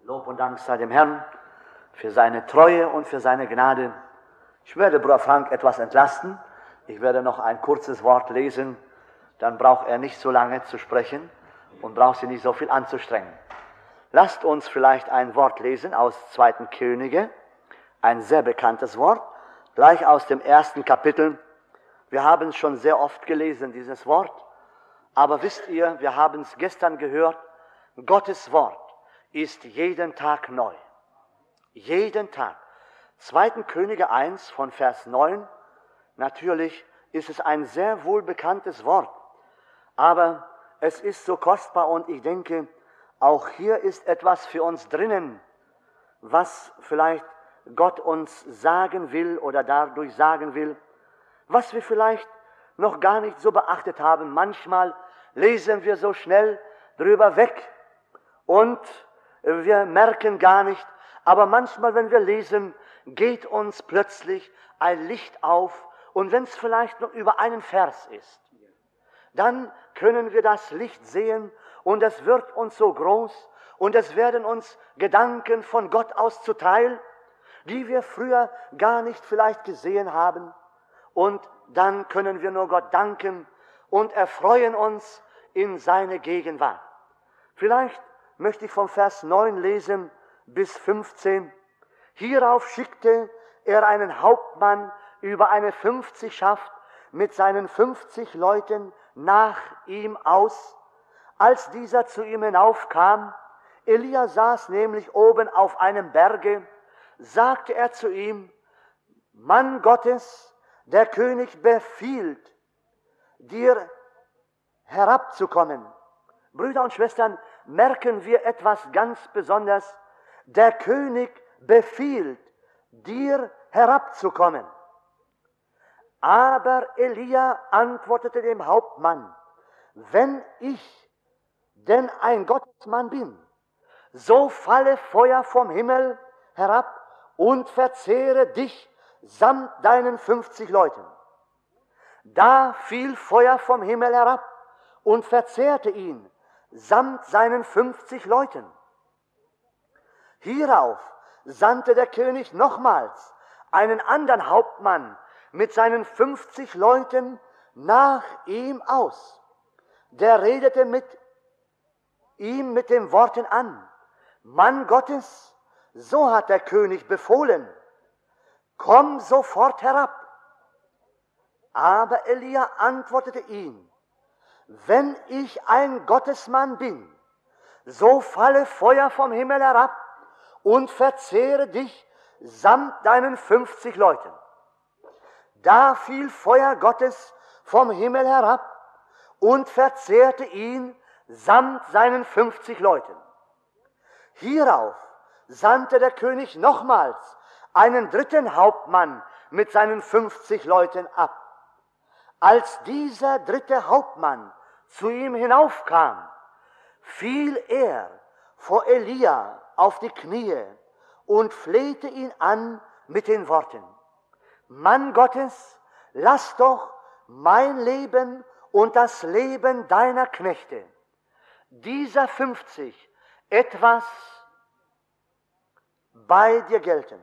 Lob und Dank sei dem Herrn für seine Treue und für seine Gnade. Ich werde Bruder Frank etwas entlasten. Ich werde noch ein kurzes Wort lesen, dann braucht er nicht so lange zu sprechen und braucht sich nicht so viel anzustrengen. Lasst uns vielleicht ein Wort lesen aus 2. Könige, ein sehr bekanntes Wort, gleich aus dem 1. Kapitel. Wir haben es schon sehr oft gelesen, dieses Wort, aber wisst ihr, wir haben es gestern gehört, Gottes Wort ist jeden Tag neu. Jeden Tag. 2. Könige 1 von Vers 9, natürlich ist es ein sehr wohlbekanntes Wort, aber es ist so kostbar und ich denke, auch hier ist etwas für uns drinnen, was vielleicht Gott uns sagen will oder dadurch sagen will, was wir vielleicht noch gar nicht so beachtet haben. Manchmal lesen wir so schnell drüber weg und wir merken gar nicht, aber manchmal, wenn wir lesen, geht uns plötzlich ein Licht auf und wenn es vielleicht noch über einen Vers ist, dann können wir das Licht sehen und es wird uns so groß und es werden uns Gedanken von Gott aus zuteil, die wir früher gar nicht vielleicht gesehen haben. Und dann können wir nur Gott danken und erfreuen uns in seine Gegenwart. Vielleicht möchte ich vom Vers 9 lesen bis 15. Hierauf schickte er einen Hauptmann über eine 50schaft mit seinen 50 Leuten nach ihm aus. Als dieser zu ihm hinaufkam, Elia saß nämlich oben auf einem Berge, sagte er zu ihm: Mann Gottes, der König befiehlt, dir herabzukommen. Brüder und Schwestern, merken wir etwas ganz Besonderes. Der König befiehlt, dir herabzukommen. Aber Elia antwortete dem Hauptmann: Wenn ich denn ein Gottesmann bin, so falle Feuer vom Himmel herab und verzehre dich samt deinen 50 Leuten. Da fiel Feuer vom Himmel herab und verzehrte ihn samt seinen 50 Leuten. Hierauf sandte der König nochmals einen anderen Hauptmann mit seinen 50 Leuten nach ihm aus. Der redete mit ihm mit den Worten an: Mann Gottes, so hat der König befohlen, komm sofort herab. Aber Elia antwortete ihm: Wenn ich ein Gottesmann bin, so falle Feuer vom Himmel herab und verzehre dich samt deinen 50 Leuten. Da fiel Feuer Gottes vom Himmel herab und verzehrte ihn samt seinen 50 Leuten. Hierauf sandte der König nochmals einen dritten Hauptmann mit seinen 50 Leuten ab. Als dieser dritte Hauptmann zu ihm hinaufkam, fiel er vor Elia auf die Knie und flehte ihn an mit den Worten: Mann Gottes, lass doch mein Leben und das Leben deiner Knechte, dieser 50, etwas bei dir gelten.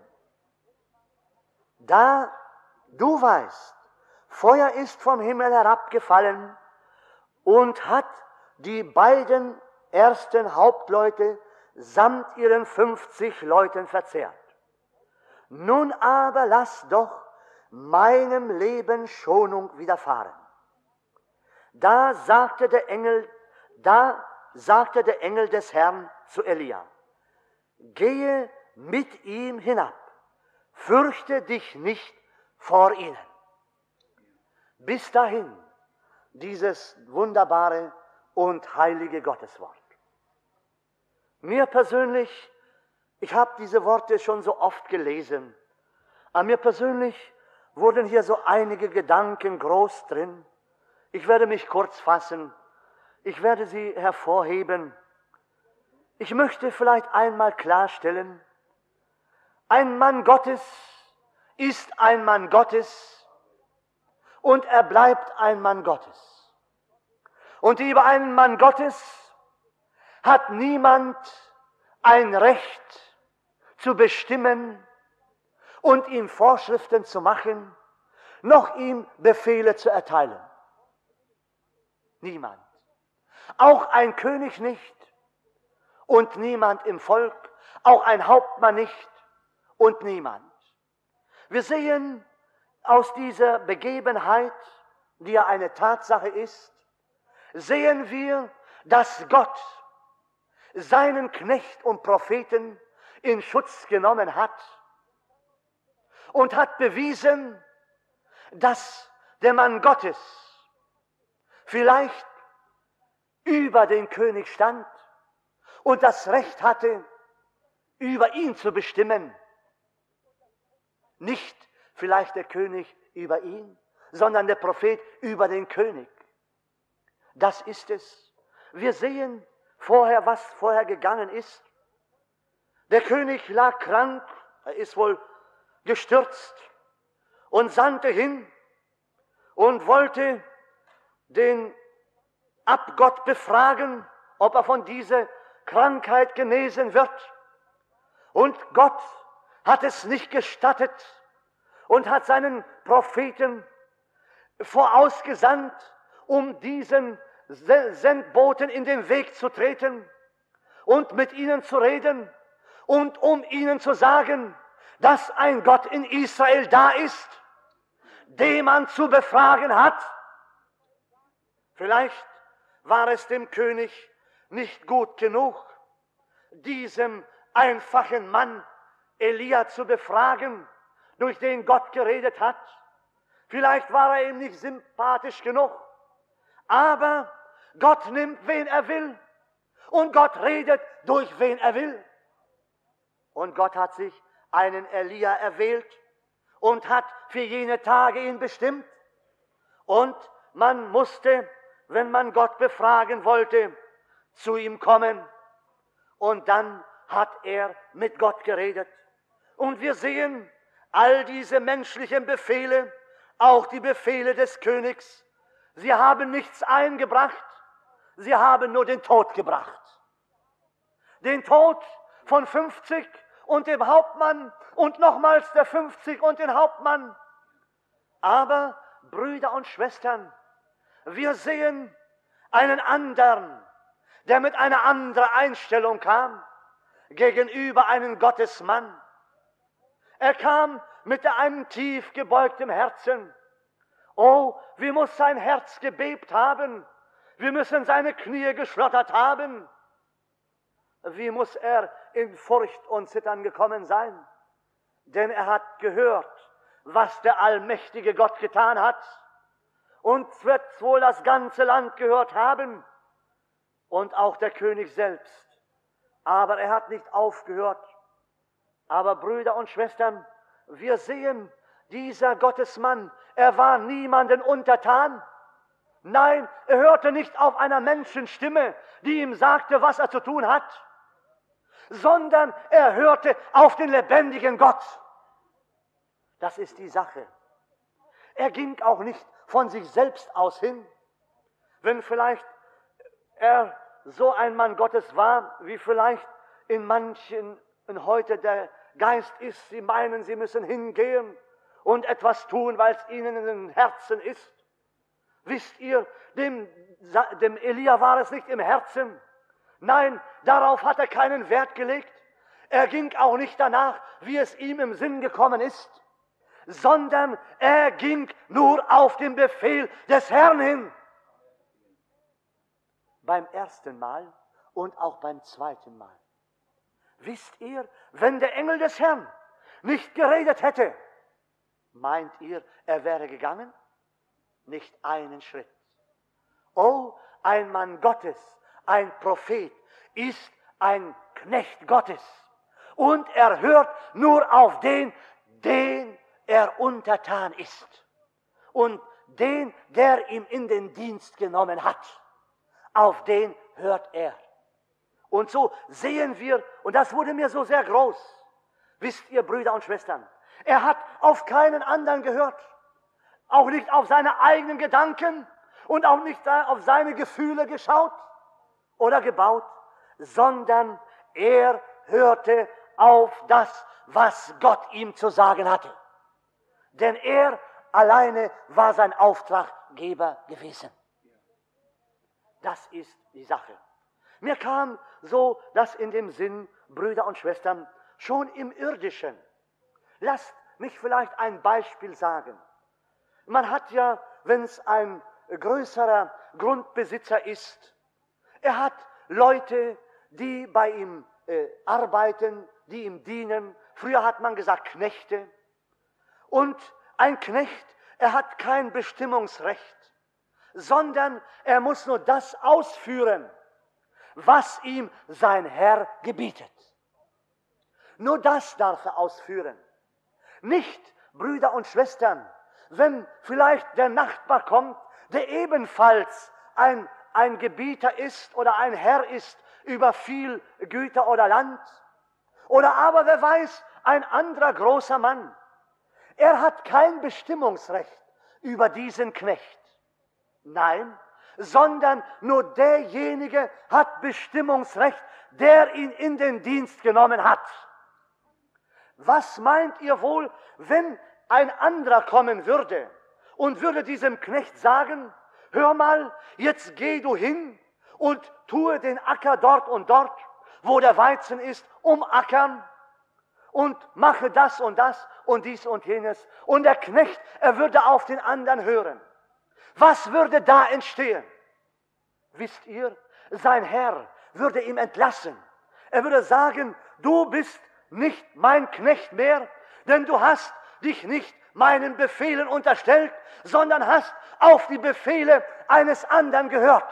Da du weißt, Feuer ist vom Himmel herabgefallen und hat die beiden ersten Hauptleute samt ihren 50 Leuten verzehrt. Nun aber lass doch meinem Leben Schonung widerfahren. Da sagte der Engel des Herrn zu Elia: Gehe mit ihm hinab, fürchte dich nicht vor ihnen. Bis dahin dieses wunderbare und heilige Gotteswort. Mir persönlich, ich habe diese Worte schon so oft gelesen, aber mir persönlich wurden hier so einige Gedanken groß drin. Ich werde mich kurz fassen, ich werde sie hervorheben. Ich möchte vielleicht einmal klarstellen: Ein Mann Gottes ist ein Mann Gottes und er bleibt ein Mann Gottes. Und über einen Mann Gottes hat niemand ein Recht zu bestimmen und ihm Vorschriften zu machen, noch ihm Befehle zu erteilen. Niemand. Auch ein König nicht und niemand im Volk, auch ein Hauptmann nicht und niemand. Wir sehen aus dieser Begebenheit, die ja eine Tatsache ist, sehen wir, dass Gott seinen Knecht und Propheten in Schutz genommen hat und hat bewiesen, dass der Mann Gottes vielleicht über den König stand und das Recht hatte, über ihn zu bestimmen. Nicht vielleicht der König über ihn, sondern der Prophet über den König. Das ist es. Wir sehen vorher, was vorher gegangen ist. Der König lag krank, er ist wohl gestürzt und sandte hin und wollte den Abgott befragen, ob er von dieser Krankheit genesen wird. Und Gott hat es nicht gestattet und hat seinen Propheten vorausgesandt, um diesen Sendboten in den Weg zu treten und mit ihnen zu reden und um ihnen zu sagen, dass ein Gott in Israel da ist, den man zu befragen hat. Vielleicht war es dem König nicht gut genug, diesem einfachen Mann Elia zu befragen, durch den Gott geredet hat. Vielleicht war er ihm nicht sympathisch genug, aber Gott nimmt, wen er will, und Gott redet, durch wen er will. Und Gott hat sich einen Elia erwählt und hat für jene Tage ihn bestimmt. Und man musste, wenn man Gott befragen wollte, zu ihm kommen. Und dann hat er mit Gott geredet. Und wir sehen all diese menschlichen Befehle, auch die Befehle des Königs, sie haben nichts eingebracht, sie haben nur den Tod gebracht. Den Tod von 50 und dem Hauptmann und nochmals der 50 und den Hauptmann. Aber, Brüder und Schwestern, wir sehen einen anderen, der mit einer anderen Einstellung kam, gegenüber einem Gottesmann. Er kam mit einem tief gebeugten Herzen. Oh, wie muss sein Herz gebebt haben, wie müssen seine Knie geschlottert haben, wie muss er in Furcht und Zittern gekommen sein, denn er hat gehört, was der allmächtige Gott getan hat, und wird wohl das ganze Land gehört haben und auch der König selbst. Aber er hat nicht aufgehört. Aber Brüder und Schwestern, wir sehen, dieser Gottesmann, er war niemanden untertan. Nein, er hörte nicht auf einer Menschenstimme, die ihm sagte, was er zu tun hat, sondern er hörte auf den lebendigen Gott. Das ist die Sache. Er ging auch nicht von sich selbst aus hin. Wenn vielleicht er so ein Mann Gottes war, wie vielleicht in manchen heute der Geist ist, sie meinen, sie müssen hingehen und etwas tun, weil es ihnen in den Herzen ist. Wisst ihr, dem Elia war es nicht im Herzen. Nein, darauf hat er keinen Wert gelegt. Er ging auch nicht danach, wie es ihm im Sinn gekommen ist, sondern er ging nur auf den Befehl des Herrn hin. Beim ersten Mal und auch beim zweiten Mal. Wisst ihr, wenn der Engel des Herrn nicht geredet hätte, meint ihr, er wäre gegangen? Nicht einen Schritt. Oh, ein Mann Gottes, ein Prophet, ist ein Knecht Gottes. Und er hört nur auf den er untertan ist. Und den, der ihm in den Dienst genommen hat. Auf den hört er. Und so sehen wir, und das wurde mir so sehr groß, wisst ihr, Brüder und Schwestern, er hat auf keinen anderen gehört, auch nicht auf seine eigenen Gedanken und auch nicht auf seine Gefühle geschaut oder gebaut, sondern er hörte auf das, was Gott ihm zu sagen hatte. Denn er alleine war sein Auftraggeber gewesen. Das ist die Sache. Mir kam so das in dem Sinn, Brüder und Schwestern, schon im Irdischen. Lasst mich vielleicht ein Beispiel sagen. Man hat ja, wenn es ein größerer Grundbesitzer ist, er hat Leute, die bei ihm arbeiten, die ihm dienen. Früher hat man gesagt Knechte. Und ein Knecht, er hat kein Bestimmungsrecht, sondern er muss nur das ausführen, was ihm sein Herr gebietet. Nur das darf er ausführen. Nicht, Brüder und Schwestern, wenn vielleicht der Nachbar kommt, der ebenfalls ein Gebieter ist oder ein Herr ist über viel Güter oder Land. Oder aber, wer weiß, ein anderer großer Mann. Er hat kein Bestimmungsrecht über diesen Knecht. Nein, sondern nur derjenige hat Bestimmungsrecht, der ihn in den Dienst genommen hat. Was meint ihr wohl, wenn ein anderer kommen würde und würde diesem Knecht sagen, hör mal, jetzt geh du hin und tue den Acker dort und dort, wo der Weizen ist, umackern und mache das und dies und jenes. Und der Knecht, er würde auf den anderen hören. Was würde da entstehen? Wisst ihr, sein Herr würde ihm entlassen. Er würde sagen, du bist nicht mein Knecht mehr, denn du hast dich nicht meinen Befehlen unterstellt, sondern hast auf die Befehle eines anderen gehört.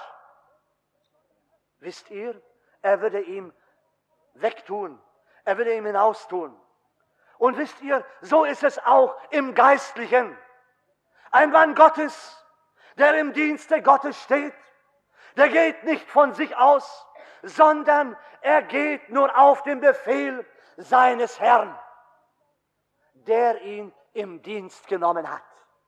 Wisst ihr, er würde ihm wegtun, er würde ihm hinaustun. Und wisst ihr, so ist es auch im Geistlichen. Ein Mann Gottes, der im Dienste Gottes steht, der geht nicht von sich aus, sondern er geht nur auf den Befehl seines Herrn, der ihn im Dienst genommen hat.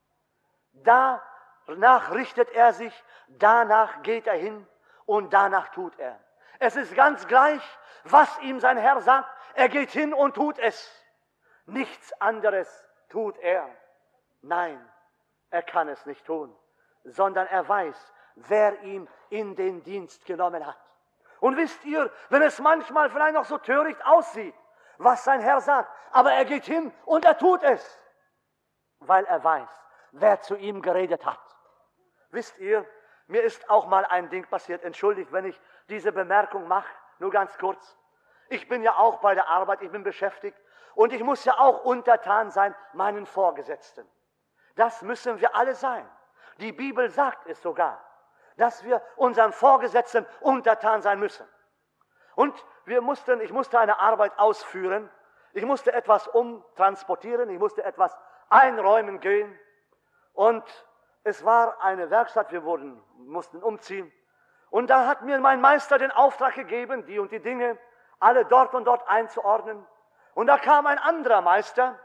Danach richtet er sich, danach geht er hin und danach tut er. Es ist ganz gleich, was ihm sein Herr sagt, er geht hin und tut es. Nichts anderes tut er. Nein, er kann es nicht tun, sondern er weiß, wer ihn in den Dienst genommen hat. Und wisst ihr, wenn es manchmal vielleicht noch so töricht aussieht, was sein Herr sagt, aber er geht hin und er tut es, weil er weiß, wer zu ihm geredet hat. Wisst ihr, mir ist auch mal ein Ding passiert, entschuldigt, wenn ich diese Bemerkung mache, nur ganz kurz. Ich bin ja auch bei der Arbeit, ich bin beschäftigt und ich muss ja auch untertan sein meinen Vorgesetzten. Das müssen wir alle sein. Die Bibel sagt es sogar, dass wir unseren Vorgesetzten untertan sein müssen. Und ich musste eine Arbeit ausführen, ich musste etwas umtransportieren, ich musste etwas einräumen gehen. Und es war eine Werkstatt, wir mussten umziehen. Und da hat mir mein Meister den Auftrag gegeben, die und die Dinge alle dort und dort einzuordnen. Und da kam ein anderer Meister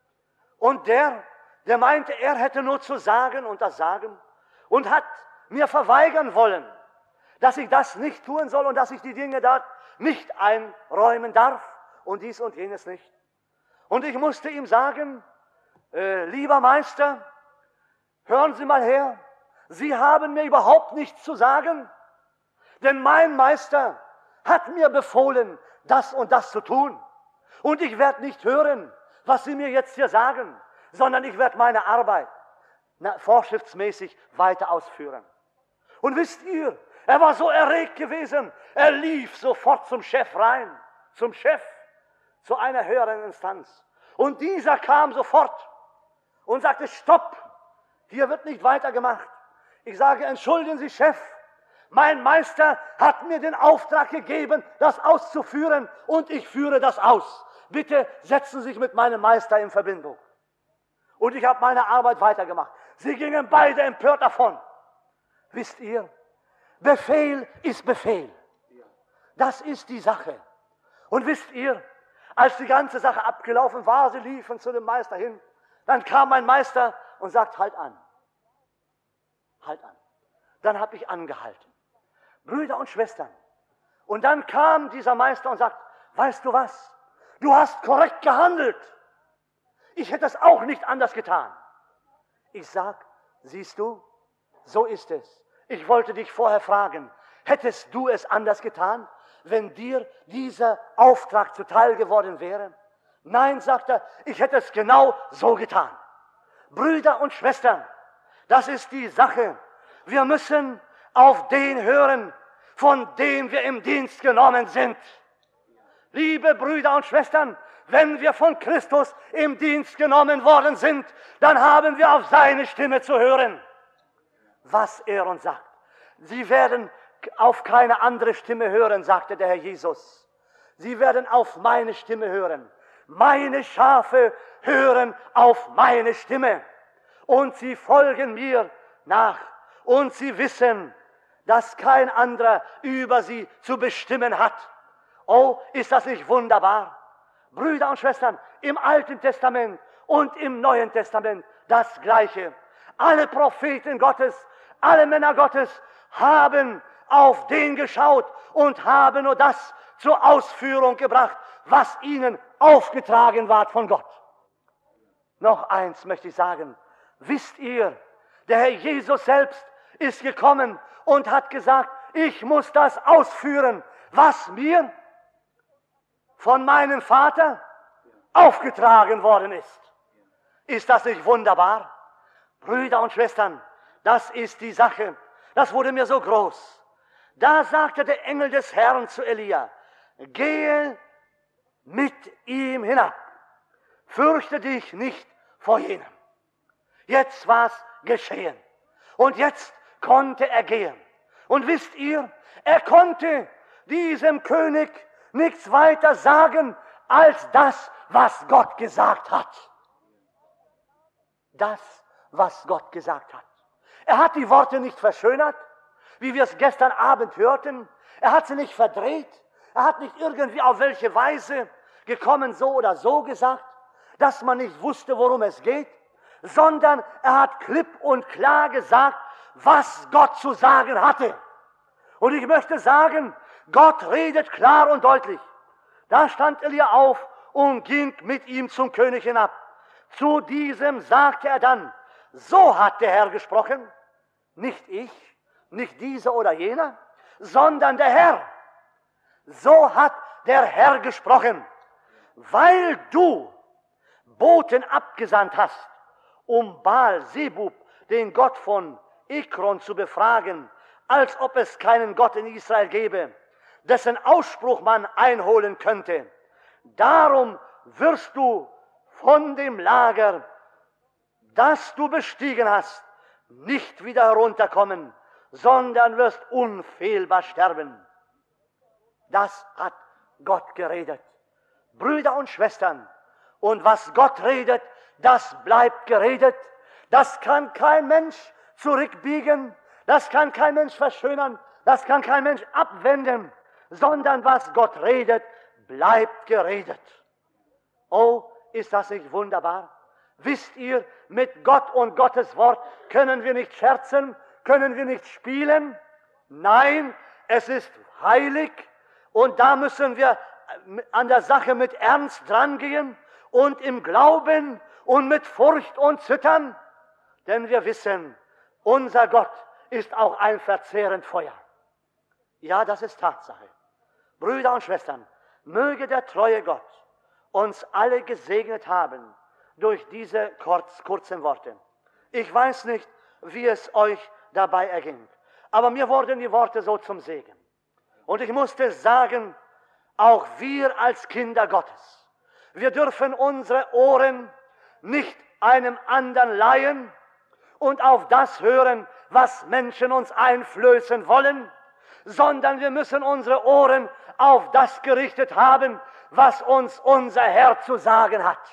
und der meinte, er hätte nur zu sagen und das sagen und hat mir verweigern wollen, dass ich das nicht tun soll und dass ich die Dinge dort nicht einräumen darf und dies und jenes nicht. Und ich musste ihm sagen, lieber Meister, hören Sie mal her, Sie haben mir überhaupt nichts zu sagen, denn mein Meister hat mir befohlen, das und das zu tun. Und ich werde nicht hören, was Sie mir jetzt hier sagen, sondern ich werde meine Arbeit vorschriftsmäßig weiter ausführen. Und wisst ihr, er war so erregt gewesen, er lief sofort zum Chef rein, zum Chef, zu einer höheren Instanz. Und dieser kam sofort und sagte, stopp, hier wird nicht weitergemacht. Ich sage, entschuldigen Sie, Chef, mein Meister hat mir den Auftrag gegeben, das auszuführen und ich führe das aus. Bitte setzen Sie sich mit meinem Meister in Verbindung. Und ich habe meine Arbeit weitergemacht. Sie gingen beide empört davon. Wisst ihr, Befehl ist Befehl. Das ist die Sache. Und wisst ihr, als die ganze Sache abgelaufen war, sie liefen zu dem Meister hin, dann kam mein Meister und sagt, halt an. Halt an. Dann habe ich angehalten. Brüder und Schwestern. Und dann kam dieser Meister und sagt, weißt du was? Du hast korrekt gehandelt. Ich hätte es auch nicht anders getan. Ich sag, siehst du, so ist es. Ich wollte dich vorher fragen, hättest du es anders getan, wenn dir dieser Auftrag zuteil geworden wäre? Nein, sagt er, ich hätte es genau so getan. Brüder und Schwestern, das ist die Sache. Wir müssen auf den hören, von dem wir im Dienst genommen sind. Liebe Brüder und Schwestern, wenn wir von Christus im Dienst genommen worden sind, dann haben wir auf seine Stimme zu hören, was er uns sagt. Sie werden auf keine andere Stimme hören, sagte der Herr Jesus. Sie werden auf meine Stimme hören. Meine Schafe hören auf meine Stimme und sie folgen mir nach und sie wissen, dass kein anderer über sie zu bestimmen hat. Oh, ist das nicht wunderbar? Brüder und Schwestern, im Alten Testament und im Neuen Testament das Gleiche. Alle Propheten Gottes, alle Männer Gottes haben auf den geschaut und haben nur das zur Ausführung gebracht, was ihnen aufgetragen ward von Gott. Noch eins möchte ich sagen. Wisst ihr, der Herr Jesus selbst ist gekommen und hat gesagt, ich muss das ausführen, was mir von meinem Vater aufgetragen worden ist. Ist das nicht wunderbar? Brüder und Schwestern, das ist die Sache. Das wurde mir so groß. Da sagte der Engel des Herrn zu Elia, gehe mit ihm hinab, fürchte dich nicht vor jenem. Jetzt war es geschehen und jetzt konnte er gehen. Und wisst ihr, er konnte diesem König nichts weiter sagen, als das, was Gott gesagt hat. Das, was Gott gesagt hat. Er hat die Worte nicht verschönert, wie wir es gestern Abend hörten. Er hat sie nicht verdreht. Er hat nicht irgendwie auf welche Weise gekommen, so oder so gesagt, dass man nicht wusste, worum es geht, sondern er hat klipp und klar gesagt, was Gott zu sagen hatte. Und ich möchte sagen, Gott redet klar und deutlich. Da stand Elia auf und ging mit ihm zum König hinab. Zu diesem sagte er dann, so hat der Herr gesprochen, nicht ich, nicht dieser oder jener, sondern der Herr. So hat der Herr gesprochen, weil du Boten abgesandt hast, um Baal-Zebub, den Gott von Ekron, zu befragen, als ob es keinen Gott in Israel gäbe, dessen Ausspruch man einholen könnte. Darum wirst du von dem Lager, das du bestiegen hast, nicht wieder herunterkommen, sondern wirst unfehlbar sterben. Das hat Gott geredet. Brüder und Schwestern, und was Gott redet, das bleibt geredet. Das kann kein Mensch zurückbiegen, das kann kein Mensch verschönern, das kann kein Mensch abwenden, sondern was Gott redet, bleibt geredet. Oh, ist das nicht wunderbar? Wisst ihr, mit Gott und Gottes Wort können wir nicht scherzen, können wir nicht spielen. Nein, es ist heilig und da müssen wir an der Sache mit Ernst drangehen und im Glauben und mit Furcht und Zittern, denn wir wissen, unser Gott ist auch ein verzehrend Feuer. Ja, das ist Tatsache. Brüder und Schwestern, möge der treue Gott uns alle gesegnet haben durch diese kurzen Worte. Ich weiß nicht, wie es euch dabei erging, aber mir wurden die Worte so zum Segen. Und ich musste sagen, auch wir als Kinder Gottes, wir dürfen unsere Ohren nicht einem anderen leihen und auf das hören, was Menschen uns einflößen wollen, sondern wir müssen unsere Ohren auf das gerichtet haben, was uns unser Herr zu sagen hat.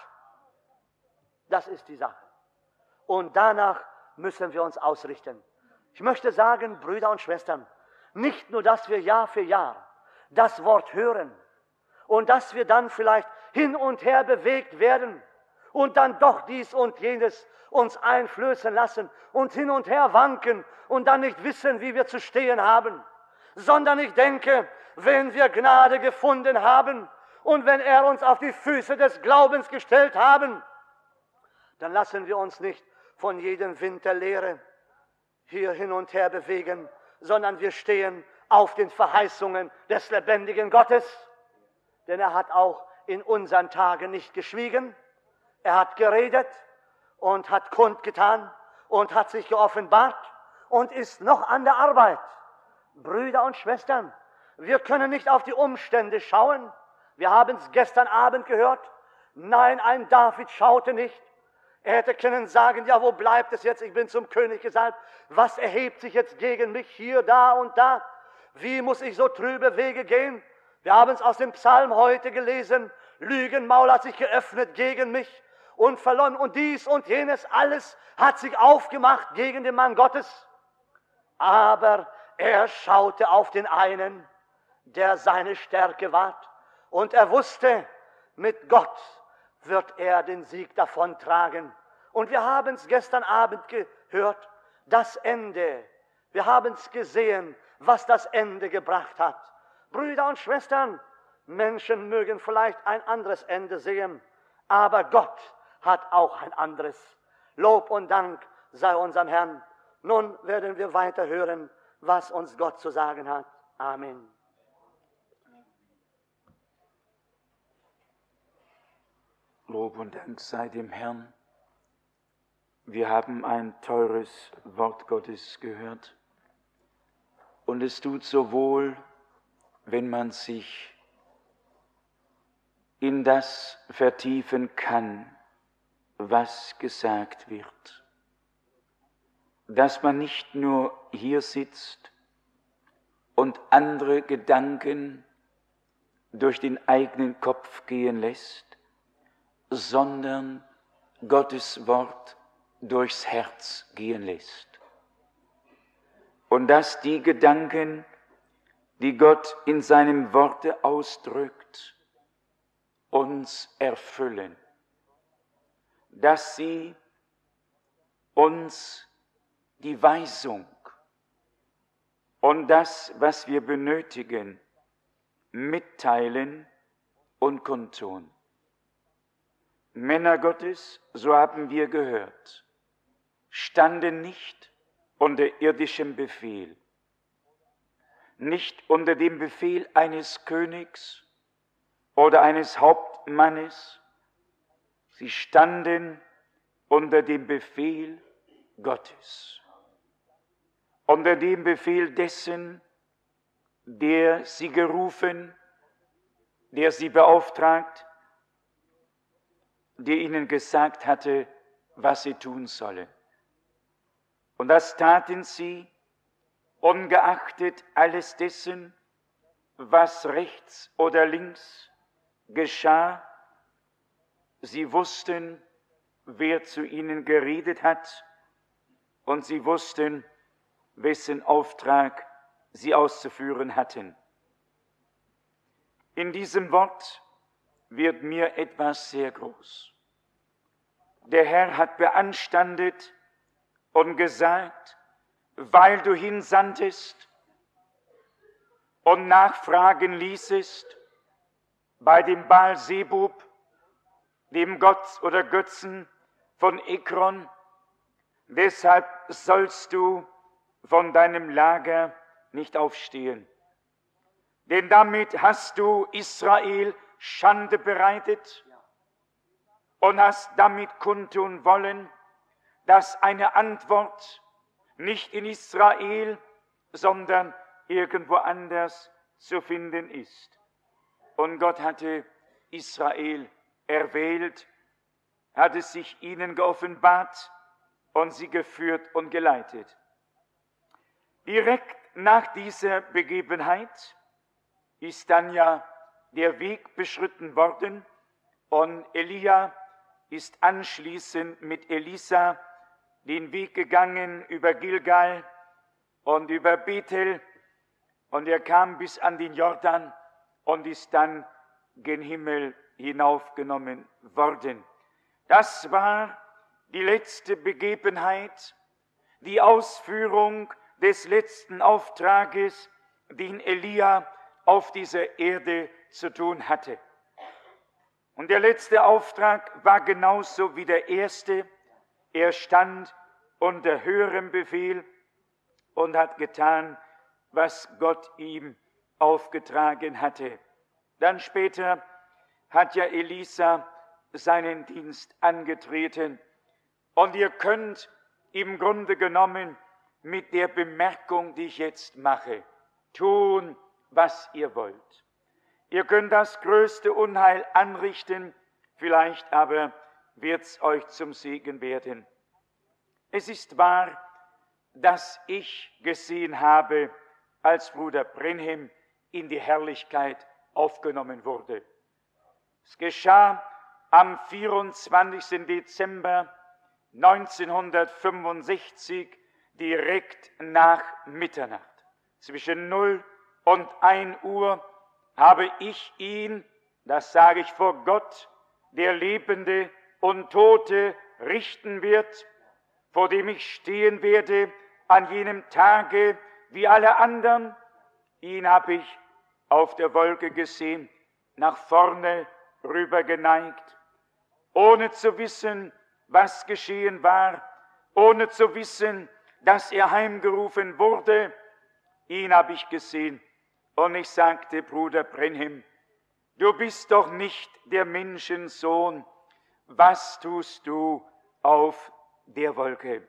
Das ist die Sache. Und danach müssen wir uns ausrichten. Ich möchte sagen, Brüder und Schwestern, nicht nur, dass wir Jahr für Jahr das Wort hören und dass wir dann vielleicht hin und her bewegt werden und dann doch dies und jenes uns einflößen lassen und hin und her wanken und dann nicht wissen, wie wir zu stehen haben, sondern ich denke, wenn wir Gnade gefunden haben Und wenn er uns auf die Füße des Glaubens gestellt haben, dann lassen wir uns nicht von jedem Wind der Lehre hier hin und her bewegen, sondern wir stehen auf den Verheißungen des lebendigen Gottes. Denn er hat auch in unseren Tagen nicht geschwiegen. Er hat geredet und hat kundgetan und hat sich geoffenbart und ist noch an der Arbeit. Brüder und Schwestern, wir können nicht auf die Umstände schauen. Wir haben es gestern Abend gehört. Nein, ein David schaute nicht. Er hätte können sagen, ja, wo bleibt es jetzt? Ich bin zum König gesalbt. Was erhebt sich jetzt gegen mich hier, da und da? Wie muss ich so trübe Wege gehen? Wir haben es aus dem Psalm heute gelesen. Lügenmaul hat sich geöffnet gegen mich und verloren. Und dies und jenes, alles hat sich aufgemacht gegen den Mann Gottes. Aber er schaute auf den einen, der seine Stärke wahrt. Und er wusste, mit Gott wird er den Sieg davontragen. Und wir haben es gestern Abend gehört, das Ende. Wir haben es gesehen, was das Ende gebracht hat. Brüder und Schwestern, Menschen mögen vielleicht ein anderes Ende sehen, aber Gott hat auch ein anderes. Lob und Dank sei unserem Herrn. Nun werden wir weiter hören, was uns Gott zu sagen hat. Amen. Lob und Dank sei dem Herrn. Wir haben ein teures Wort Gottes gehört. Und es tut so wohl, wenn man sich in das vertiefen kann, was gesagt wird. Dass man nicht nur hier sitzt und andere Gedanken durch den eigenen Kopf gehen lässt, sondern Gottes Wort durchs Herz gehen lässt. Und dass die Gedanken, die Gott in seinem Worte ausdrückt, uns erfüllen. Dass sie uns die Weisung und das, was wir benötigen, mitteilen und kundtun. Männer Gottes, so haben wir gehört, standen nicht unter irdischem Befehl, nicht unter dem Befehl eines Königs oder eines Hauptmannes, sie standen unter dem Befehl Gottes, unter dem Befehl dessen, der sie gerufen, der sie beauftragt, der ihnen gesagt hatte, was sie tun sollen. Und das taten sie, ungeachtet alles dessen, was rechts oder links geschah. Sie wussten, wer zu ihnen geredet hat, und sie wussten, wessen Auftrag sie auszuführen hatten. In diesem Wort wird mir etwas sehr groß. Der Herr hat beanstandet und gesagt, weil du hinsandtest und nachfragen ließest bei dem Baal Sebub, dem Gott oder Götzen von Ekron, deshalb sollst du von deinem Lager nicht aufstehen. Denn damit hast du Israel Schande bereitet und hast damit kundtun wollen, dass eine Antwort nicht in Israel, sondern irgendwo anders zu finden ist. Und Gott hatte Israel erwählt, hatte sich ihnen geoffenbart und sie geführt und geleitet. Direkt nach dieser Begebenheit ist dann ja der Weg beschritten worden und Elia ist anschließend mit Elisa den Weg gegangen über Gilgal und über Bethel und er kam bis an den Jordan und ist dann gen Himmel hinaufgenommen worden. Das war die letzte Begebenheit, die Ausführung des letzten Auftrages, den Elia auf dieser Erde zu tun hatte. Und der letzte Auftrag war genauso wie der erste. Er stand unter höherem Befehl und hat getan, was Gott ihm aufgetragen hatte. Dann später hat ja Elisa seinen Dienst angetreten. Und ihr könnt im Grunde genommen mit der Bemerkung, die ich jetzt mache, tun, was ihr wollt. Ihr könnt das größte Unheil anrichten, vielleicht aber wird's euch zum Segen werden. Es ist wahr, dass ich gesehen habe, als Bruder Brenhem in die Herrlichkeit aufgenommen wurde. Es geschah am 24. Dezember 1965, direkt nach Mitternacht. Zwischen 0 und 1 Uhr habe ich ihn, das sage ich vor Gott, der Lebende und Tote richten wird, vor dem ich stehen werde an jenem Tage wie alle anderen. Ihn habe ich auf der Wolke gesehen, nach vorne rüber geneigt, ohne zu wissen, was geschehen war, ohne zu wissen, dass er heimgerufen wurde. Ihn habe ich gesehen und ich sagte, Bruder Brenhem, du bist doch nicht der Menschensohn, was tust du auf der Wolke?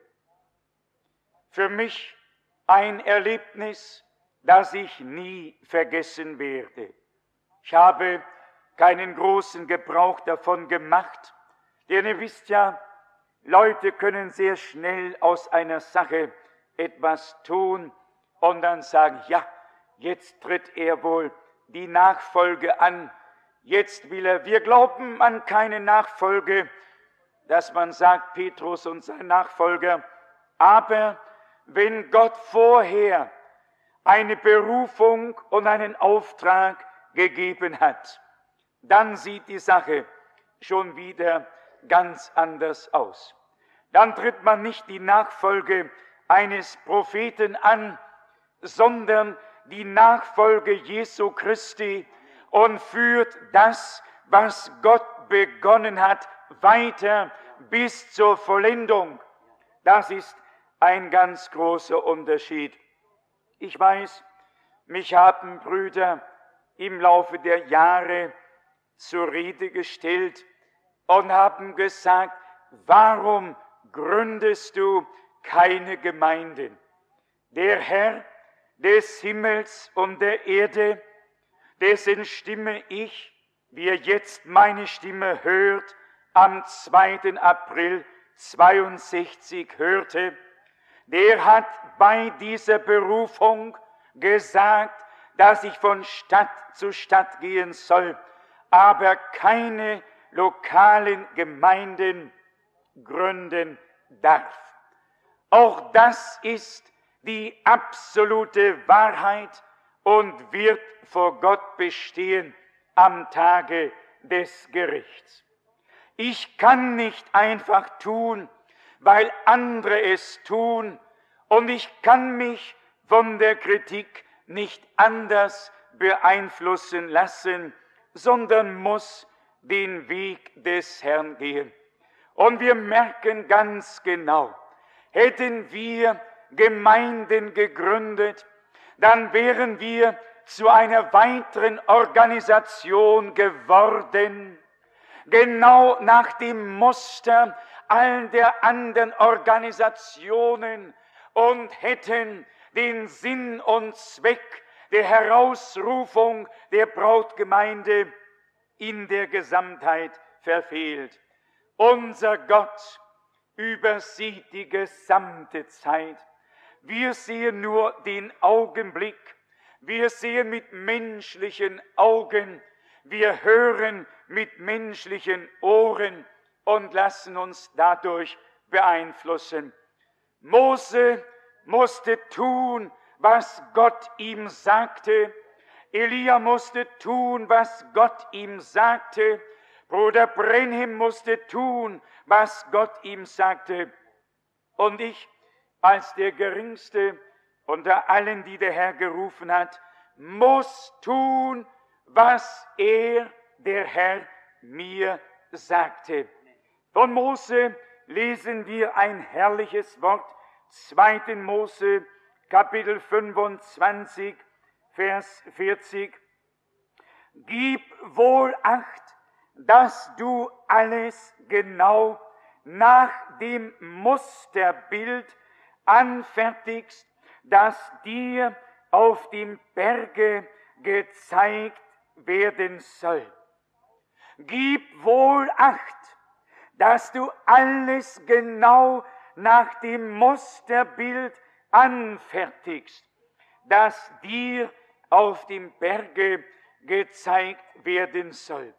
Für mich ein Erlebnis, das ich nie vergessen werde. Ich habe keinen großen Gebrauch davon gemacht, denn ihr wisst ja, Leute können sehr schnell aus einer Sache etwas tun und dann sagen, ja, jetzt tritt er wohl die Nachfolge an, jetzt will er, wir glauben an keine Nachfolge, dass man sagt, Petrus und sein Nachfolger, aber wenn Gott vorher eine Berufung und einen Auftrag gegeben hat, dann sieht die Sache schon wieder ganz anders aus. Dann tritt man nicht die Nachfolge eines Propheten an, sondern die Nachfolge Jesu Christi und führt das, was Gott begonnen hat, weiter bis zur Vollendung. Das ist ein ganz großer Unterschied. Ich weiß, mich haben Brüder im Laufe der Jahre zur Rede gestellt und haben gesagt, warum gründest du keine Gemeinden? Der Herr des Himmels und der Erde, dessen Stimme ich, wie ihr jetzt meine Stimme hört, am 2. April 62 hörte, der hat bei dieser Berufung gesagt, dass ich von Stadt zu Stadt gehen soll, aber keine lokalen Gemeinden gründen darf. Auch das ist die absolute Wahrheit und wird vor Gott bestehen am Tage des Gerichts. Ich kann nicht einfach tun, weil andere es tun, und ich kann mich von der Kritik nicht anders beeinflussen lassen, sondern muss den Weg des Herrn gehen. Und wir merken ganz genau, hätten wir Gemeinden gegründet, dann wären wir zu einer weiteren Organisation geworden, genau nach dem Muster all der anderen Organisationen, und hätten den Sinn und Zweck der Herausrufung der Brautgemeinde in der Gesamtheit verfehlt. Unser Gott übersieht die gesamte Zeit. Wir sehen nur den Augenblick. Wir sehen mit menschlichen Augen. Wir hören mit menschlichen Ohren und lassen uns dadurch beeinflussen. Mose musste tun, was Gott ihm sagte. Elia musste tun, was Gott ihm sagte. Bruder Brenhem musste tun, was Gott ihm sagte. Und ich, als der Geringste unter allen, die der Herr gerufen hat, muss tun, was der Herr, mir sagte. Von Mose lesen wir ein herrliches Wort, 2. Mose, Kapitel 25, Vers 40. Gib wohl Acht, dass du alles genau nach dem Musterbild anfertigst, das dir auf dem Berge gezeigt werden soll. Gib wohl Acht, dass du alles genau nach dem Musterbild anfertigst, das dir auf dem Berge gezeigt werden soll.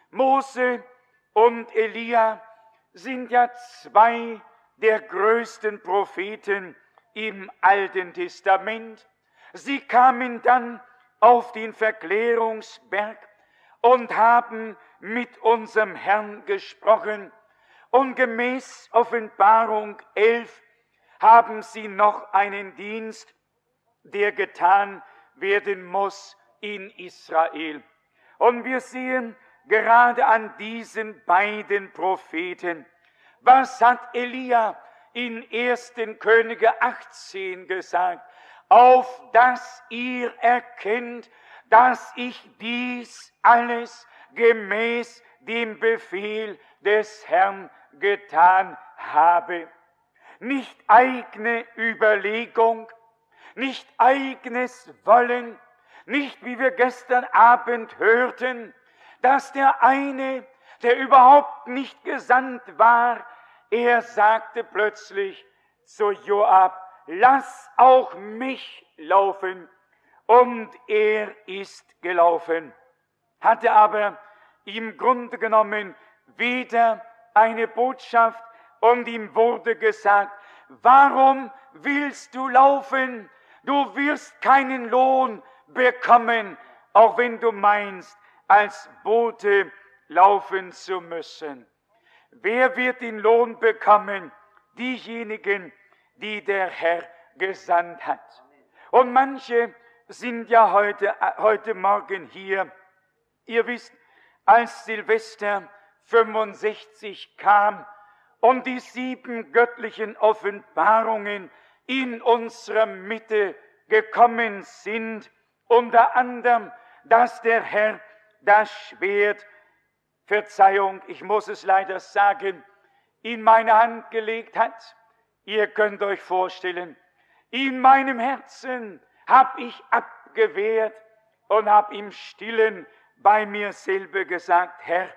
Mose und Elia sind ja zwei der größten Propheten im Alten Testament. Sie kamen dann auf den Verklärungsberg und haben mit unserem Herrn gesprochen. Und gemäß Offenbarung 11 haben sie noch einen Dienst, der getan werden muss in Israel. Und wir sehen gerade an diesen beiden Propheten, was hat Elia in 1. Könige 18 gesagt? Auf dass ihr erkennt, dass ich dies alles gemäß dem Befehl des Herrn getan habe. Nicht eigene Überlegung, nicht eigenes Wollen, nicht wie wir gestern Abend hörten, dass der eine, der überhaupt nicht gesandt war, er sagte plötzlich zu Joab, lass auch mich laufen. Und er ist gelaufen, hatte aber im Grunde genommen weder eine Botschaft und ihm wurde gesagt, warum willst du laufen? Du wirst keinen Lohn bekommen, auch wenn du meinst, als Bote laufen zu müssen. Wer wird den Lohn bekommen? Diejenigen, die der Herr gesandt hat. Und manche sind ja heute Morgen hier. Ihr wisst, als Silvester 65 kam und die 7 göttlichen Offenbarungen in unserer Mitte gekommen sind, unter anderem, dass der Herr das Schwert, Verzeihung, ich muss es leider sagen, in meine Hand gelegt hat. Ihr könnt euch vorstellen, in meinem Herzen habe ich abgewehrt und habe im Stillen bei mir selber gesagt, Herr,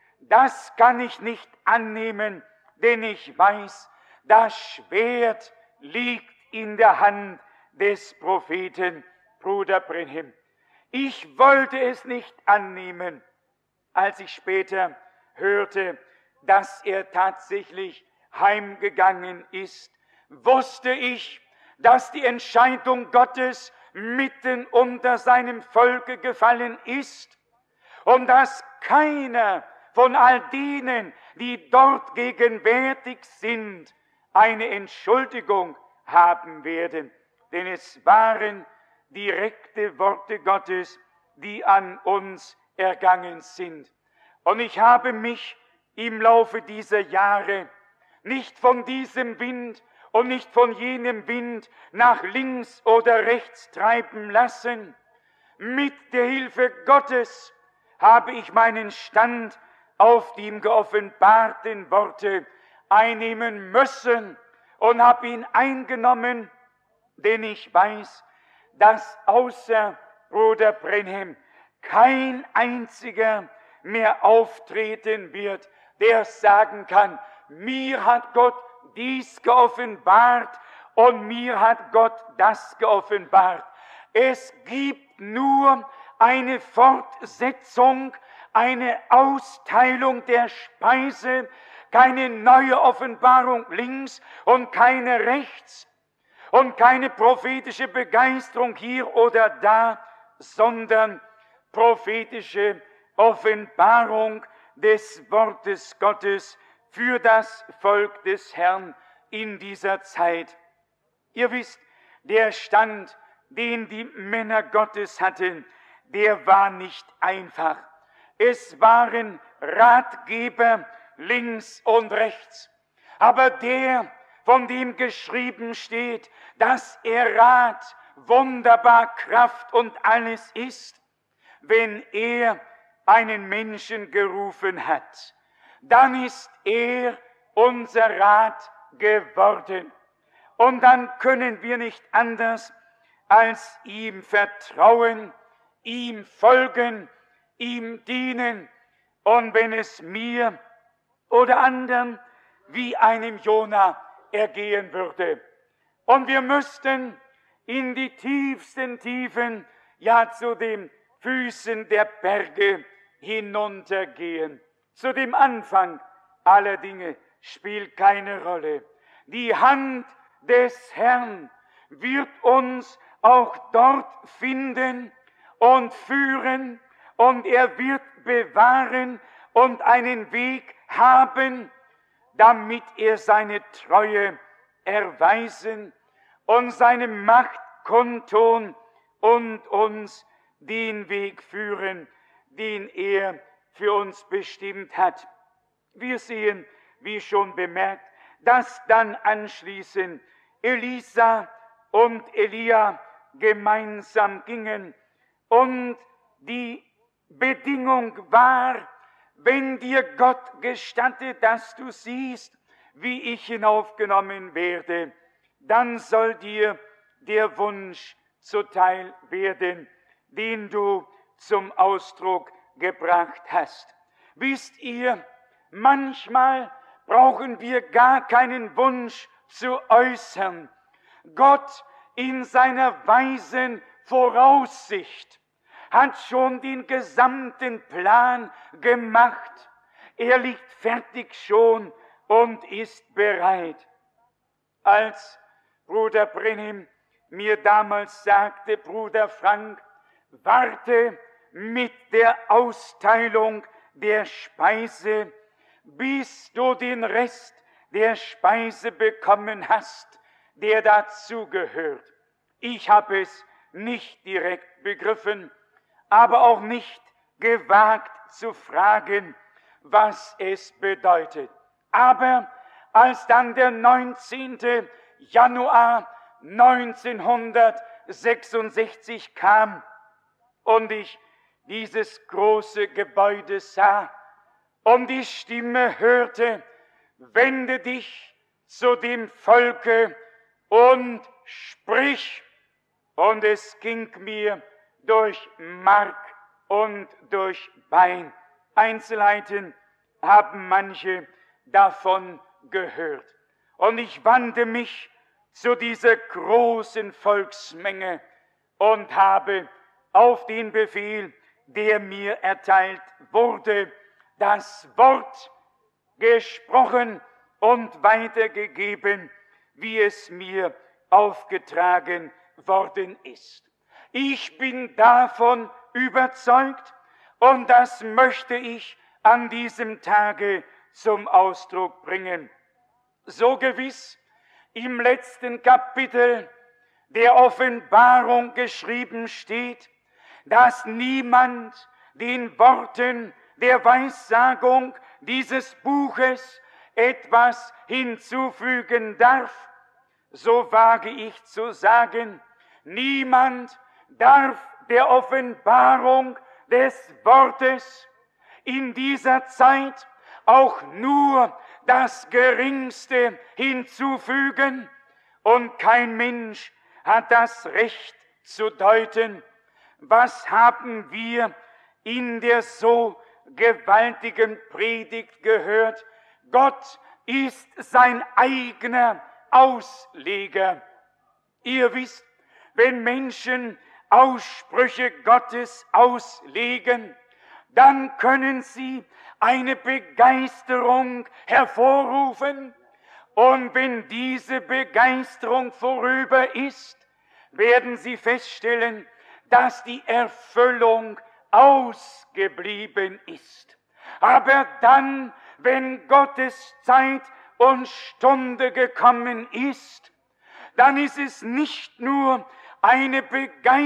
das kann ich nicht annehmen, denn ich weiß, das Schwert liegt in der Hand des Propheten Bruder Branham. Ich wollte es nicht annehmen. Als ich später hörte, dass er tatsächlich heimgegangen ist, wusste ich, dass die Entscheidung Gottes mitten unter seinem Volke gefallen ist und dass keiner von all denen, die dort gegenwärtig sind, eine Entschuldigung haben werden. Denn es waren direkte Worte Gottes, die an uns ergangen sind. Und ich habe mich im Laufe dieser Jahre nicht von diesem Wind und nicht von jenem Wind nach links oder rechts treiben lassen. Mit der Hilfe Gottes habe ich meinen Stand auf dem geoffenbarten Worte einnehmen müssen und habe ihn eingenommen, denn ich weiß, dass außer Bruder Branham kein einziger mehr auftreten wird, der sagen kann, mir hat Gott dies geoffenbart und mir hat Gott das geoffenbart. Es gibt nur eine Fortsetzung, eine Austeilung der Speise, keine neue Offenbarung links und keine rechts und keine prophetische Begeisterung hier oder da, sondern prophetische Offenbarung des Wortes Gottes für das Volk des Herrn in dieser Zeit. Ihr wisst, der Stand, den die Männer Gottes hatten, der war nicht einfach. Es waren Ratgeber links und rechts. Aber der, von dem geschrieben steht, dass er Rat, wunderbar Kraft und alles ist, wenn er einen Menschen gerufen hat, dann ist er unser Rat geworden. Und dann können wir nicht anders als ihm vertrauen, ihm folgen, ihm dienen. Und wenn es mir oder anderen wie einem Jona ergehen würde und wir müssten in die tiefsten Tiefen, ja zu den Füßen der Berge hinuntergehen, zu dem Anfang aller Dinge, spielt keine Rolle. Die Hand des Herrn wird uns auch dort finden und führen, und er wird bewahren und einen Weg haben, damit er seine Treue erweisen und seine Macht kundtun und uns den Weg führen, den er für uns bestimmt hat. Wir sehen, wie schon bemerkt, dass dann anschließend Elisa und Elia gemeinsam gingen und die Bedingung war, wenn dir Gott gestattet, dass du siehst, wie ich hinaufgenommen werde, dann soll dir der Wunsch zuteil werden, den du zum Ausdruck gebracht hast. Wisst ihr, manchmal brauchen wir gar keinen Wunsch zu äußern. Gott in seiner weisen Voraussicht hat schon den gesamten Plan gemacht. Er liegt fertig schon und ist bereit. Als Bruder Brennim mir damals sagte, Bruder Frank, warte mit der Austeilung der Speise, bis du den Rest der Speise bekommen hast, der dazugehört. Ich habe es nicht direkt begriffen, aber auch nicht gewagt zu fragen, was es bedeutet. Aber als dann der 19. Januar 1966 kam und ich dieses große Gebäude sah und die Stimme hörte, wende dich zu dem Volke und sprich, und es ging mir durch Mark und durch Bein. Einzelheiten haben manche davon gehört. Und ich wandte mich zu dieser großen Volksmenge und habe auf den Befehl, der mir erteilt wurde, das Wort gesprochen und weitergegeben, wie es mir aufgetragen worden ist. Ich bin davon überzeugt, und das möchte ich an diesem Tage zum Ausdruck bringen. So gewiss im letzten Kapitel der Offenbarung geschrieben steht, dass niemand den Worten der Weissagung dieses Buches etwas hinzufügen darf, so wage ich zu sagen, niemand darf der Offenbarung des Wortes in dieser Zeit auch nur das Geringste hinzufügen, und kein Mensch hat das Recht zu deuten. Was haben wir in der so gewaltigen Predigt gehört? Gott ist sein eigener Ausleger. Ihr wisst, wenn Menschen Aussprüche Gottes auslegen, dann können sie eine Begeisterung hervorrufen. Und wenn diese Begeisterung vorüber ist, werden sie feststellen, dass die Erfüllung ausgeblieben ist. Aber dann, wenn Gottes Zeit und Stunde gekommen ist, dann ist es nicht nur eine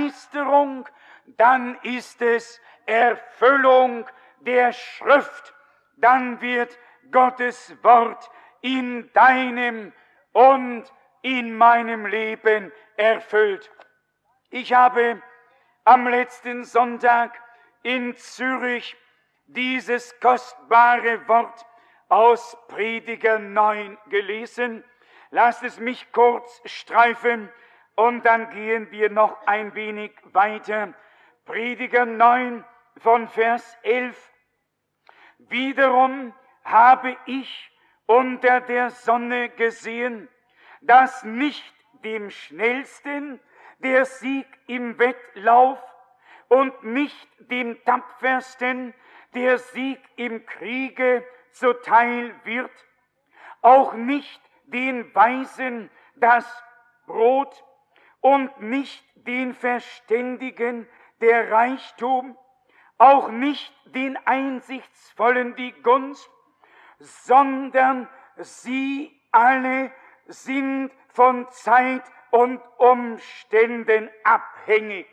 Begeisterung, dann ist es Erfüllung der Schrift, dann wird Gottes Wort in deinem und in meinem Leben erfüllt. Ich habe am letzten Sonntag in Zürich dieses kostbare Wort aus Prediger 9 gelesen. Lasst es mich kurz streifen und dann gehen wir noch ein wenig weiter. Prediger 9 von Vers 11. Wiederum habe ich unter der Sonne gesehen, dass nicht dem Schnellsten der Sieg im Wettlauf und nicht dem Tapfersten der Sieg im Kriege zuteil wird, auch nicht den Weisen das Brot und nicht den Verständigen der Reichtum, auch nicht den Einsichtsvollen die Gunst, sondern sie alle sind von Zeit und Umständen abhängig.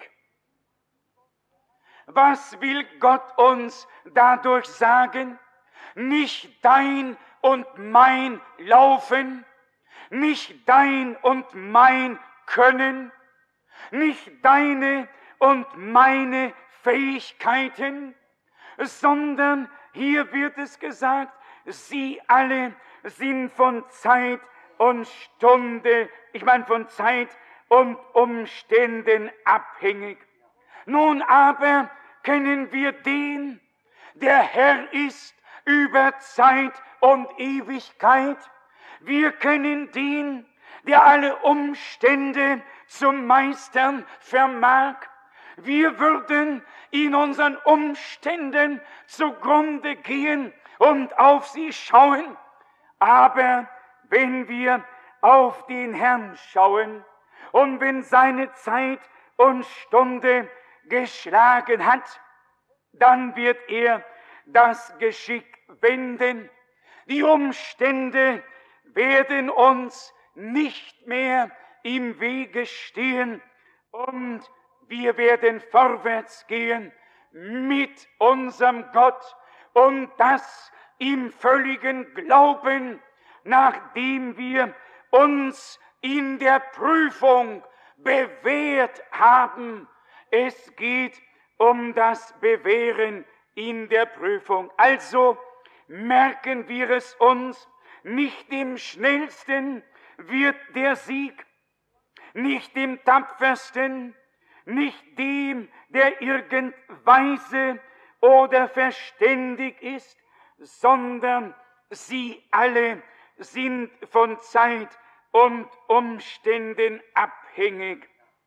Was will Gott uns dadurch sagen? Nicht dein und mein Laufen, nicht dein und mein Können, nicht deine und meine Fähigkeiten, sondern hier wird es gesagt, sie alle sind von Zeit und Stunde, von Zeit und Umständen abhängig. Nun aber kennen wir den, der Herr ist über Zeit und Ewigkeit. Wir kennen den, der alle Umstände zu meistern vermag. Wir würden in unseren Umständen zugrunde gehen und auf sie schauen. Aber wenn wir auf den Herrn schauen und wenn seine Zeit und Stunde geschlagen hat, dann wird er das Geschick wenden. Die Umstände werden uns nicht mehr im Wege stehen und wir werden vorwärts gehen mit unserem Gott und das im völligen Glauben, nachdem wir uns in der Prüfung bewährt haben. Es geht um das Bewähren in der Prüfung. Also merken wir es uns, nicht dem Schnellsten wird der Sieg, nicht dem Tapfersten, nicht dem, der irgend weise oder verständig ist, sondern sie alle sind von Zeit und Umständen abhängig.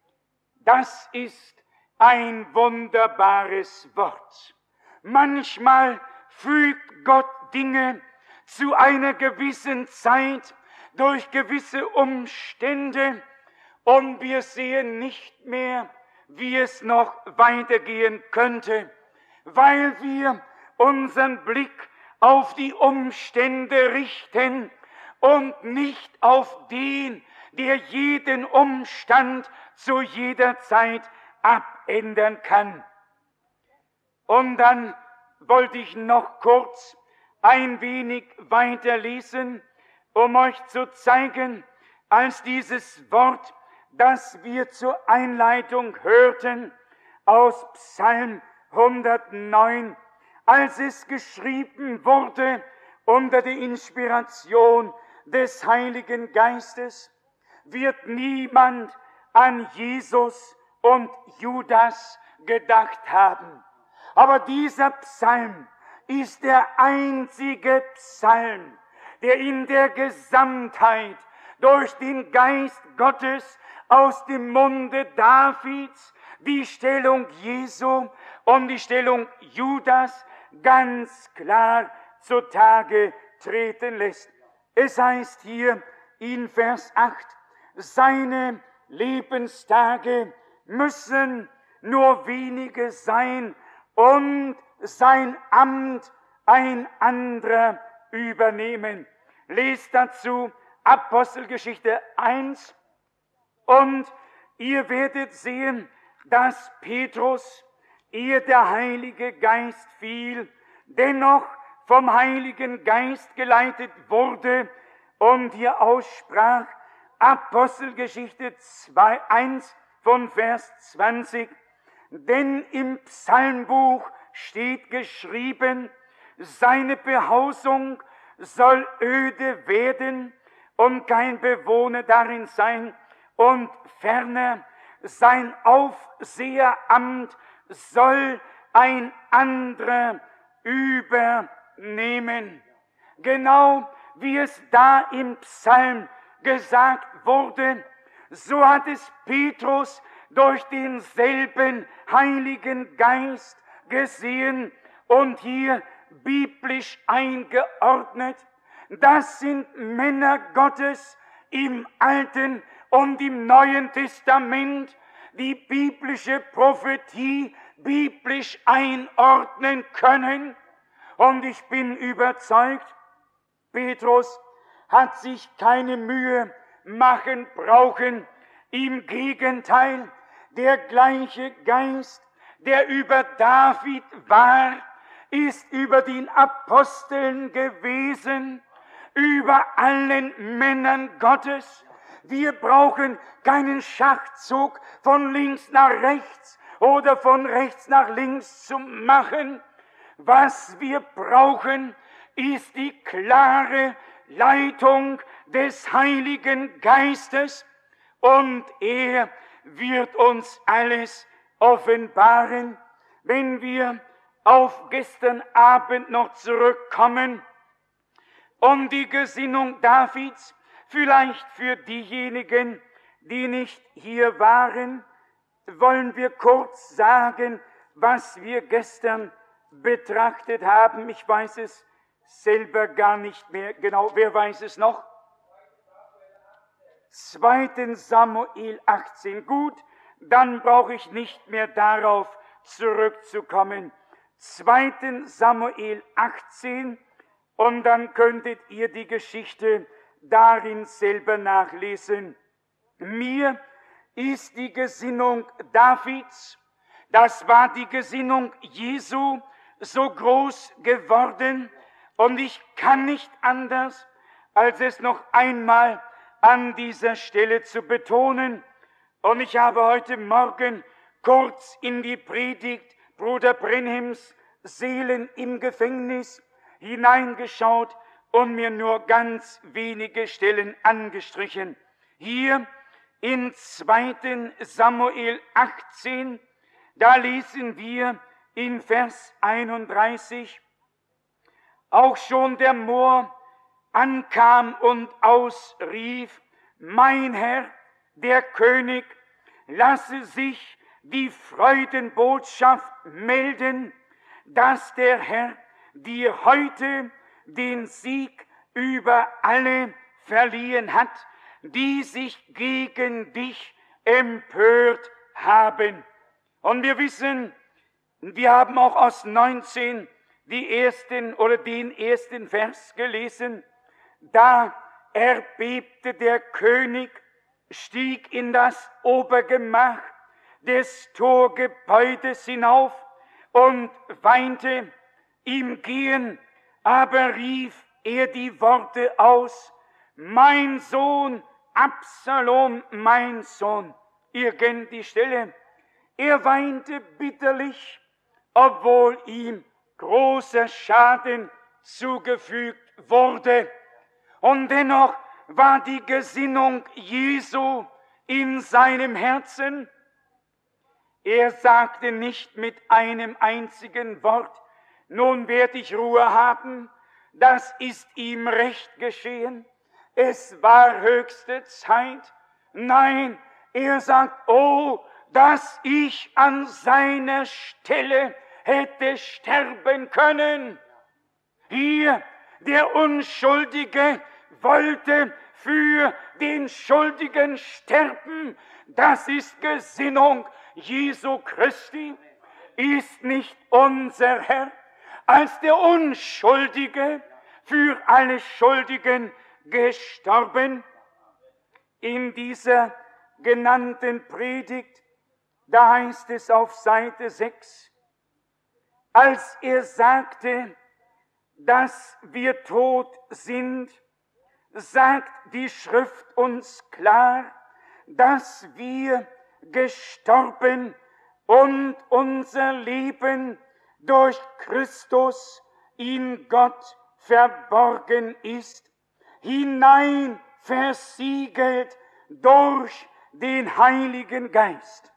Das ist ein wunderbares Wort. Manchmal fügt Gott Dinge zu einer gewissen Zeit durch gewisse Umstände und wir sehen nicht mehr, wie es noch weitergehen könnte, weil wir unseren Blick auf die Umstände richten und nicht auf den, der jeden Umstand zu jeder Zeit abändern kann. Und dann wollte ich noch kurz ein wenig weiterlesen, um euch zu zeigen, als dieses Wort, das wir zur Einleitung hörten, aus Psalm 109, als es geschrieben wurde unter der Inspiration des Heiligen Geistes, wird niemand an Jesus und Judas gedacht haben. Aber dieser Psalm ist der einzige Psalm, der in der Gesamtheit durch den Geist Gottes aus dem Munde Davids die Stellung Jesu und die Stellung Judas ganz klar zutage treten lässt. Es heißt hier in Vers 8, seine Lebenstage müssen nur wenige sein und sein Amt ein anderer übernehmen. Lest dazu Apostelgeschichte 1 und ihr werdet sehen, dass Petrus, ehe der Heilige Geist fiel, dennoch vom Heiligen Geist geleitet wurde und hier aussprach, Apostelgeschichte 1 von Vers 20, denn im Psalmbuch steht geschrieben, seine Behausung soll öde werden und kein Bewohner darin sein, und ferner sein Aufseheramt soll ein anderer übernehmen. Genau wie es da im Psalm gesagt wurde, so hat es Petrus durch denselben Heiligen Geist gesehen und hier biblisch eingeordnet. Das sind Männer Gottes im Alten und im Neuen Testament, die biblische Prophetie biblisch einordnen können. Und ich bin überzeugt, Petrus hat sich keine Mühe machen brauchen. Im Gegenteil, der gleiche Geist, der über David war, ist über den Aposteln gewesen, über allen Männern Gottes. Wir brauchen keinen Schachzug von links nach rechts oder von rechts nach links zu machen. Was wir brauchen, ist die klare Leitung des Heiligen Geistes, und er wird uns alles offenbaren. Wenn wir auf gestern Abend noch zurückkommen und die Gesinnung Davids, vielleicht für diejenigen, die nicht hier waren, wollen wir kurz sagen, was wir gestern betrachtet haben. Ich weiß es selber gar nicht mehr genau. Wer weiß es noch? 2. Samuel 18. Gut, dann brauche ich nicht mehr darauf zurückzukommen. 2. Samuel 18, und dann könntet ihr die Geschichte darin selber nachlesen. Mir ist die Gesinnung Davids, das war die Gesinnung Jesu, so groß geworden, und ich kann nicht anders, als es noch einmal an dieser Stelle zu betonen. Und ich habe heute Morgen kurz in die Predigt Bruder Brenhims Seelen im Gefängnis hineingeschaut und mir nur ganz wenige Stellen angestrichen. Hier in 2. Samuel 18, da lesen wir in Vers 31, auch schon der Moor ankam und ausrief, mein Herr, der König, lasse sich die Freudenbotschaft melden, dass der Herr dir heute den Sieg über alle verliehen hat, die sich gegen dich empört haben. Und wir wissen, wir haben auch aus 19 den ersten Vers gelesen. Da erbebte der König, stieg in das Obergemach des Torgebäudes hinauf und weinte. Im Gehen aber rief er die Worte aus, mein Sohn, Absalom, mein Sohn. Ihr kennt die Stelle. Er weinte bitterlich, obwohl ihm großer Schaden zugefügt wurde. Und dennoch war die Gesinnung Jesu in seinem Herzen. Er sagte nicht mit einem einzigen Wort, nun werde ich Ruhe haben, das ist ihm recht geschehen, es war höchste Zeit. Nein, er sagt, oh, dass ich an seiner Stelle hätte sterben können. Hier, der Unschuldige wollte für den Schuldigen sterben. Das ist Gesinnung Jesu Christi. Ist nicht unser Herr als der Unschuldige für alle Schuldigen gestorben? In dieser genannten Predigt, da heißt es auf Seite 6, als er sagte, dass wir tot sind, sagt die Schrift uns klar, dass wir gestorben und unser Leben durch Christus in Gott verborgen ist, hinein versiegelt durch den Heiligen Geist.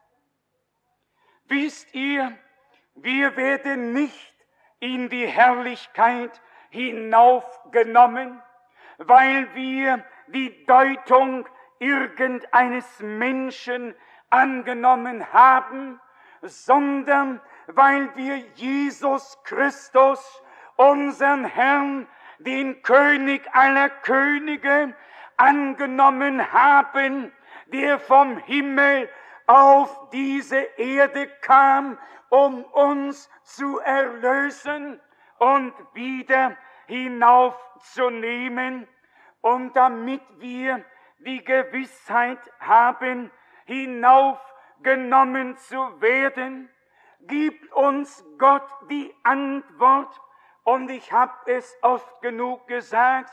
Wisst ihr, wir werden nicht in die Herrlichkeit hinaufgenommen, weil wir die Deutung irgendeines Menschen angenommen haben, sondern weil wir Jesus Christus, unseren Herrn, den König aller Könige, angenommen haben, der vom Himmel auf diese Erde kam, um uns zu erlösen und wieder hinaufzunehmen, und damit wir die Gewissheit haben, hinaufgenommen zu werden, gibt uns Gott die Antwort, und ich habe es oft genug gesagt,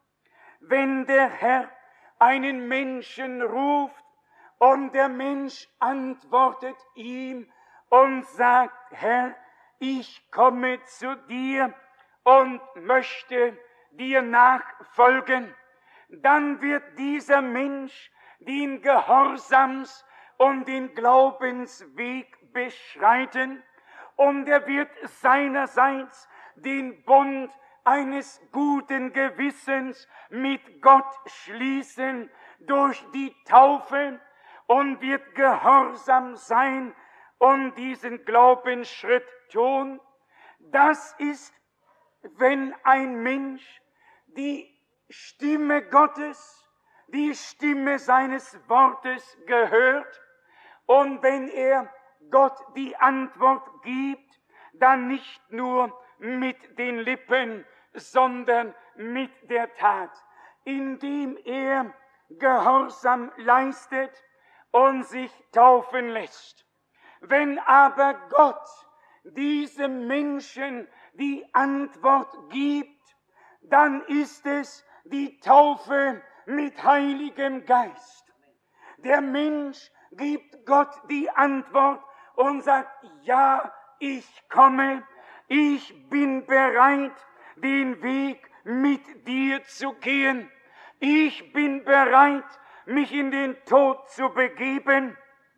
wenn der Herr einen Menschen ruft und der Mensch antwortet ihm und sagt, Herr, ich komme zu dir und möchte dir nachfolgen, dann wird dieser Mensch den Gehorsams- und den Glaubensweg beschreiten, und er wird seinerseits den Bund eines guten Gewissens mit Gott schließen durch die Taufe und wird gehorsam sein und diesen Glaubensschritt tun. Das ist, wenn ein Mensch die Stimme Gottes, die Stimme seines Wortes gehört, und wenn er Gott die Antwort gibt, dann nicht nur mit den Lippen, sondern mit der Tat, indem er Gehorsam leistet und sich taufen lässt. Wenn aber Gott diesem Menschen die Antwort gibt, dann ist es die Taufe mit Heiligem Geist. Der Mensch gibt Gott die Antwort und sagt, ja, ich komme, ich bin bereit, den Weg mit dir zu gehen. Ich bin bereit, mich in den Tod zu begeben,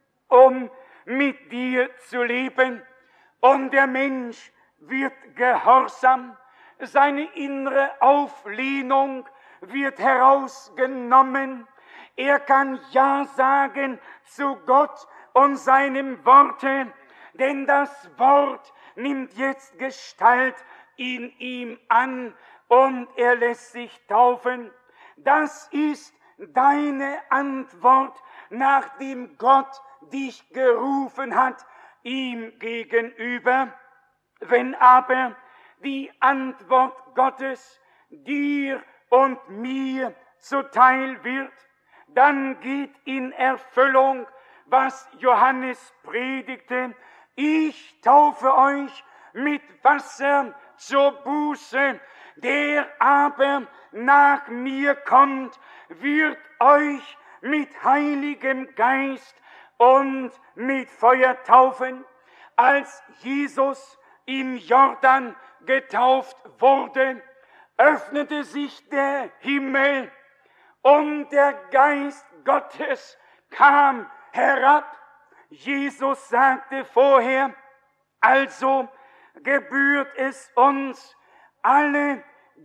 um mit dir zu leben. Und der Mensch wird gehorsam, seine innere Auflehnung wird herausgenommen. Er kann Ja sagen zu Gott und seinem Worte, denn das Wort nimmt jetzt Gestalt in ihm an und er lässt sich taufen. Das ist deine Antwort, nachdem Gott dich gerufen hat, ihm gegenüber. Wenn aber die Antwort Gottes dir und mir zuteil wird, dann geht in Erfüllung, was Johannes predigte: Ich taufe euch mit Wasser zur Buße, der aber nach mir kommt, wird euch mit Heiligem Geist und mit Feuer taufen. Als Jesus im Jordan getauft wurde, öffnete sich der Himmel und der Geist Gottes kam herab. Jesus sagte vorher, also gebührt es uns, alle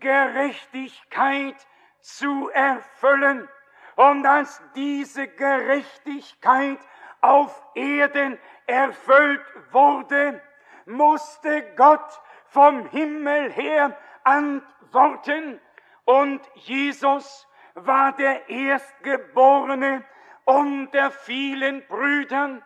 Gerechtigkeit zu erfüllen. Und als diese Gerechtigkeit auf Erden erfüllt wurde, musste Gott vom Himmel her antworten. Und Jesus war der Erstgeborene unter vielen Brüdern.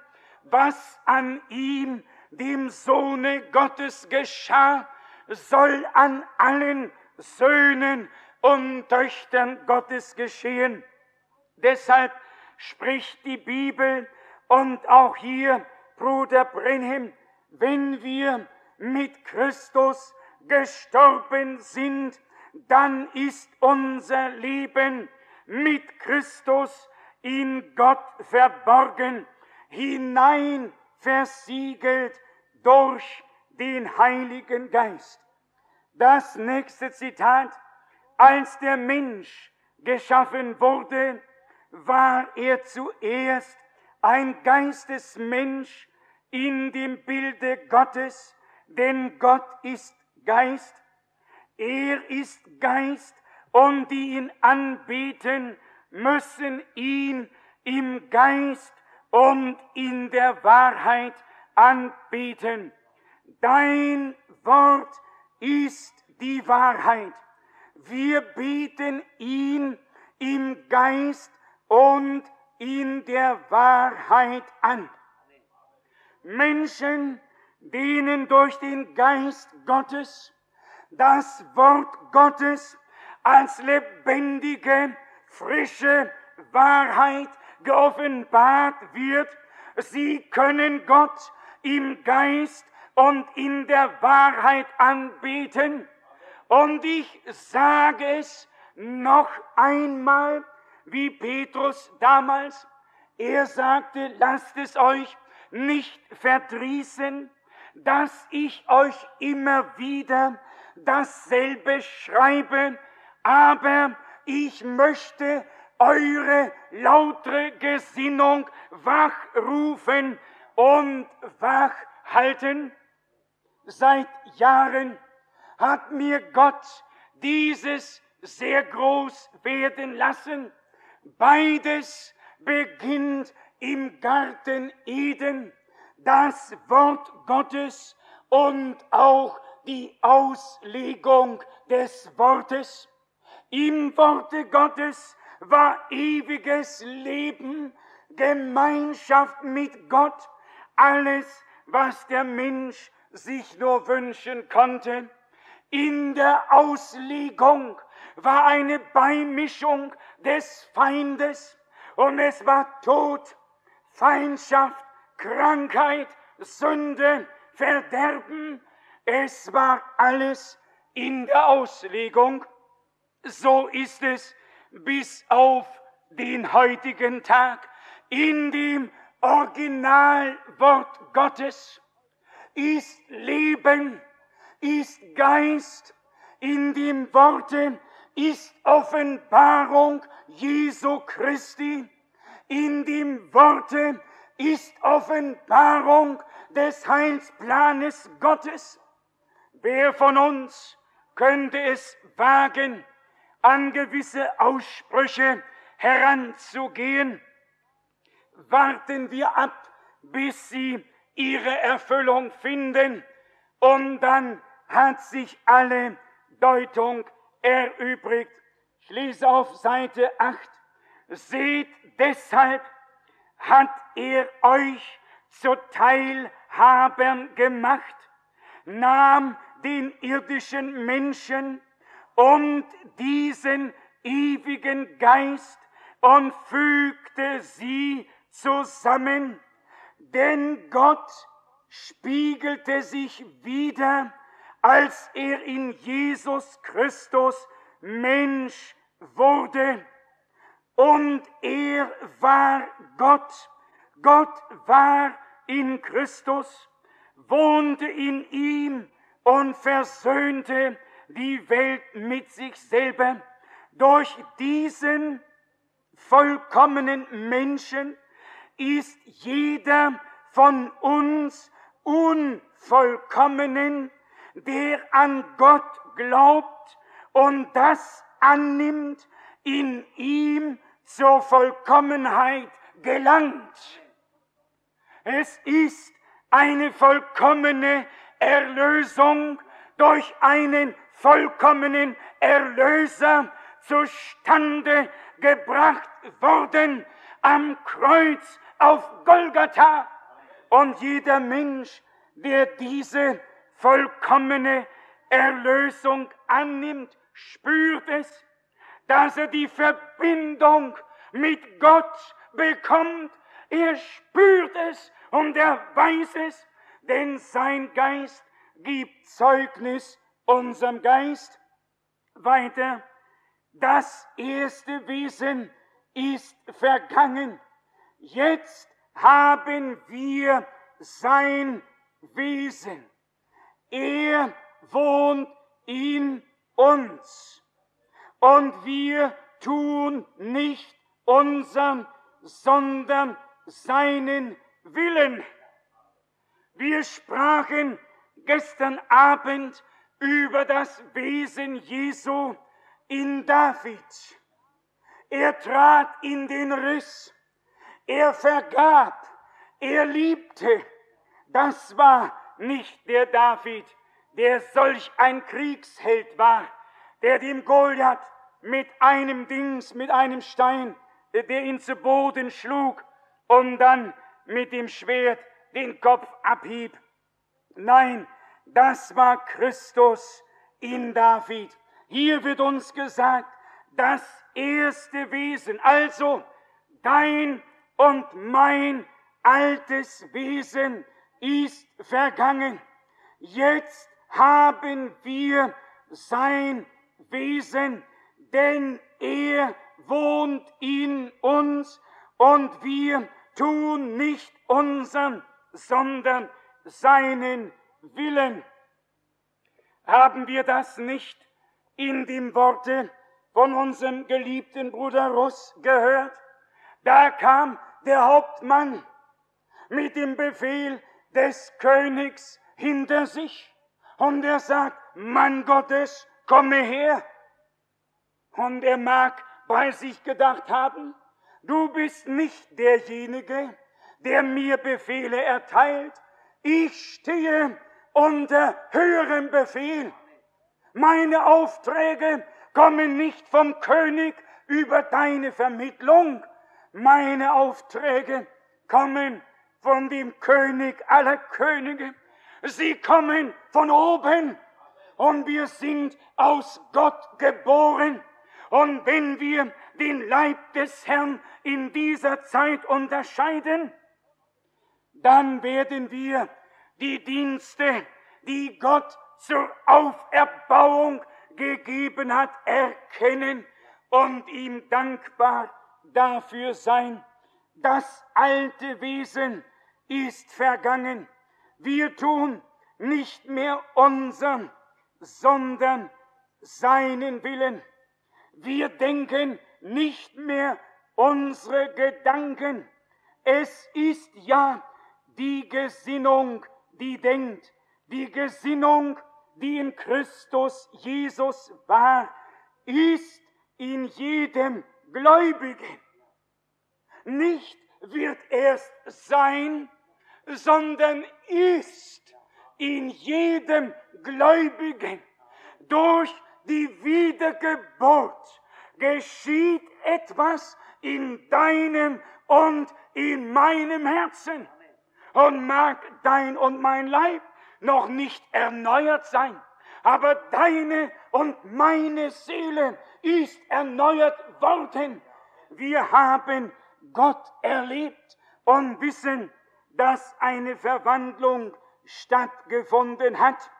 Was an ihm, dem Sohne Gottes, geschah, soll an allen Söhnen und Töchtern Gottes geschehen. Deshalb spricht die Bibel und auch hier Bruder Brenhem, wenn wir mit Christus gestorben sind, dann ist unser Leben mit Christus in Gott verborgen, hinein versiegelt durch den Heiligen Geist. Das nächste Zitat: Als der Mensch geschaffen wurde, war er zuerst ein Geistesmensch in dem Bilde Gottes, denn Gott ist Geist. Er ist Geist, und die ihn anbeten, müssen ihn im Geist und in der Wahrheit anbeten. Dein Wort ist die Wahrheit. Wir beten ihn im Geist und in der Wahrheit an. Menschen, denen durch den Geist Gottes das Wort Gottes als lebendige, frische Wahrheit geoffenbart wird, sie können Gott im Geist und in der Wahrheit anbeten. Und ich sage es noch einmal, wie Petrus damals, er sagte: Lasst es euch nicht verdrießen, dass ich euch immer wieder dasselbe schreibe, aber ich möchte eure lautere Gesinnung wachrufen und wachhalten. Seit Jahren hat mir Gott dieses sehr groß werden lassen. Beides beginnt im Garten Eden, das Wort Gottes und auch die Auslegung des Wortes. Im Worte Gottes war ewiges Leben, Gemeinschaft mit Gott, alles, was der Mensch sich nur wünschen konnte. In der Auslegung war eine Beimischung des Feindes, und es war Tod, Feindschaft, Krankheit, Sünde, Verderben. Es war alles in der Auslegung. So ist es bis auf den heutigen Tag. In dem Originalwort Gottes ist Leben, ist Geist. In dem Worte ist Offenbarung Jesu Christi. In dem Worte ist Offenbarung des Heilsplanes Gottes. Wer von uns könnte es wagen, an gewisse Aussprüche heranzugehen? Warten wir ab, bis sie ihre Erfüllung finden, und dann hat sich alle Deutung erübrigt. Ich lese auf Seite 8. Seht, deshalb hat er euch zu Teilhabern gemacht, nahm den irdischen Menschen und diesen ewigen Geist und fügte sie zusammen, denn Gott spiegelte sich wider, als er in Jesus Christus Mensch wurde. Und er war Gott. Gott war in Christus, wohnte in ihm und versöhnte die Welt mit sich selber. Durch diesen vollkommenen Menschen ist jeder von uns Unvollkommenen, der an Gott glaubt und das annimmt, in ihm zur Vollkommenheit gelangt. Es ist eine vollkommene Erlösung durch einen vollkommenen Erlöser zustande gebracht worden am Kreuz auf Golgatha. Und jeder Mensch, der diese vollkommene Erlösung annimmt, spürt es, dass er die Verbindung mit Gott bekommt. Er spürt es und er weiß es, denn sein Geist gibt Zeugnis unserem Geist. Weiter, das erste Wesen ist vergangen. Jetzt haben wir sein Wesen. Er wohnt in uns. Und wir tun nicht unseren, sondern seinen Willen. Wir sprachen gestern Abend über das Wesen Jesu in David. Er trat in den Riss, er vergab, er liebte. Das war nicht der David, der solch ein Kriegsheld war, der dem Goliath mit einem Stein, der ihn zu Boden schlug und dann mit dem Schwert den Kopf abhieb. Nein, das war Christus in David. Hier wird uns gesagt, das erste Wesen, also dein und mein altes Wesen ist vergangen. Jetzt haben wir sein Wesen, denn er wohnt in uns und wir tun nicht unseren, sondern seinen Willen. Haben wir das nicht in dem Worte von unserem geliebten Bruder Russ gehört? Da kam der Hauptmann mit dem Befehl des Königs hinter sich und er sagt, Mann Gottes, komme her. Und er mag bei sich gedacht haben, du bist nicht derjenige, der mir Befehle erteilt. Ich stehe unter höherem Befehl. Meine Aufträge kommen nicht vom König über deine Vermittlung. Meine Aufträge kommen von dem König aller Könige. Sie kommen von oben und wir sind aus Gott geboren. Und wenn wir den Leib des Herrn in dieser Zeit unterscheiden, dann werden wir die Dienste, die Gott zur Auferbauung gegeben hat, erkennen und ihm dankbar dafür sein. Das alte Wesen ist vergangen. Wir tun nicht mehr unseren, sondern seinen Willen. Wir denken nicht mehr unsere Gedanken. Es ist ja die Gesinnung, die denkt, die Gesinnung, die in Christus Jesus war, ist in jedem Gläubigen. Nicht wird erst sein, sondern ist in jedem Gläubigen. Durch die Wiedergeburt geschieht etwas in deinem und in meinem Herzen. Und mag dein und mein Leib noch nicht erneuert sein, aber deine und meine Seele ist erneuert worden. Wir haben Gott erlebt und wissen, dass eine Verwandlung stattgefunden hat.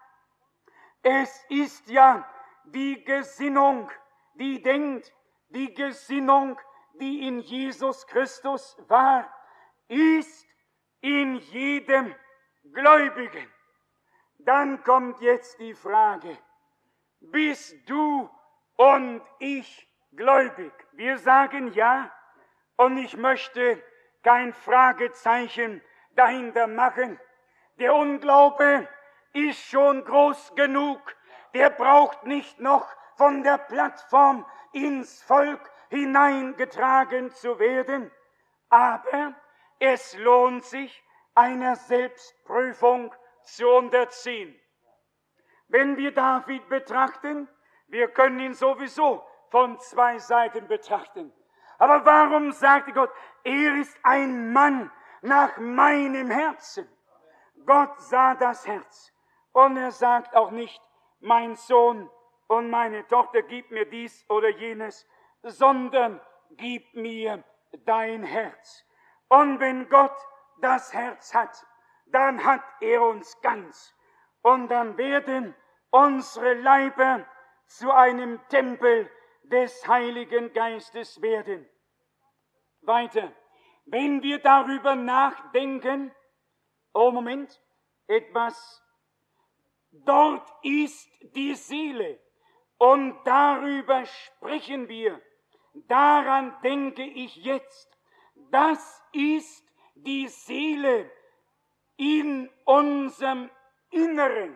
Es ist ja die Gesinnung, die denkt, die Gesinnung, die in Jesus Christus war, ist in jedem Gläubigen. Dann kommt jetzt die Frage, bist du und ich gläubig? Wir sagen ja, und ich möchte kein Fragezeichen dahinter machen. Der Unglaube ist schon groß genug, der braucht nicht noch von der Plattform ins Volk hineingetragen zu werden. Aber es lohnt sich, einer Selbstprüfung zu unterziehen. Wenn wir David betrachten, wir können ihn sowieso von zwei Seiten betrachten. Aber warum sagte Gott, er ist ein Mann nach meinem Herzen? Gott sah das Herz. Und er sagt auch nicht, mein Sohn und meine Tochter, gib mir dies oder jenes, sondern gib mir dein Herz. Und wenn Gott das Herz hat, dann hat er uns ganz. Und dann werden unsere Leiber zu einem Tempel des Heiligen Geistes werden. Weiter, wenn wir darüber nachdenken, oh Moment, etwas, dort ist die Seele und darüber sprechen wir, daran denke ich jetzt, das ist die Seele in unserem Inneren.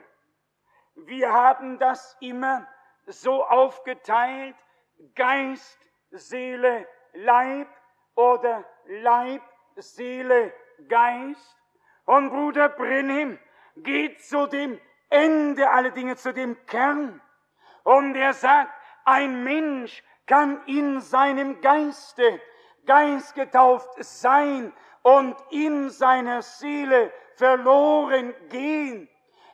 Wir haben das immer so aufgeteilt, Geist, Seele, Leib oder Leib, Seele, Geist. Und Bruder Brenhem geht zu dem Ende aller Dinge, zu dem Kern. Und er sagt, ein Mensch kann in seinem Geiste geistgetauft sein und in seiner Seele verloren gehen.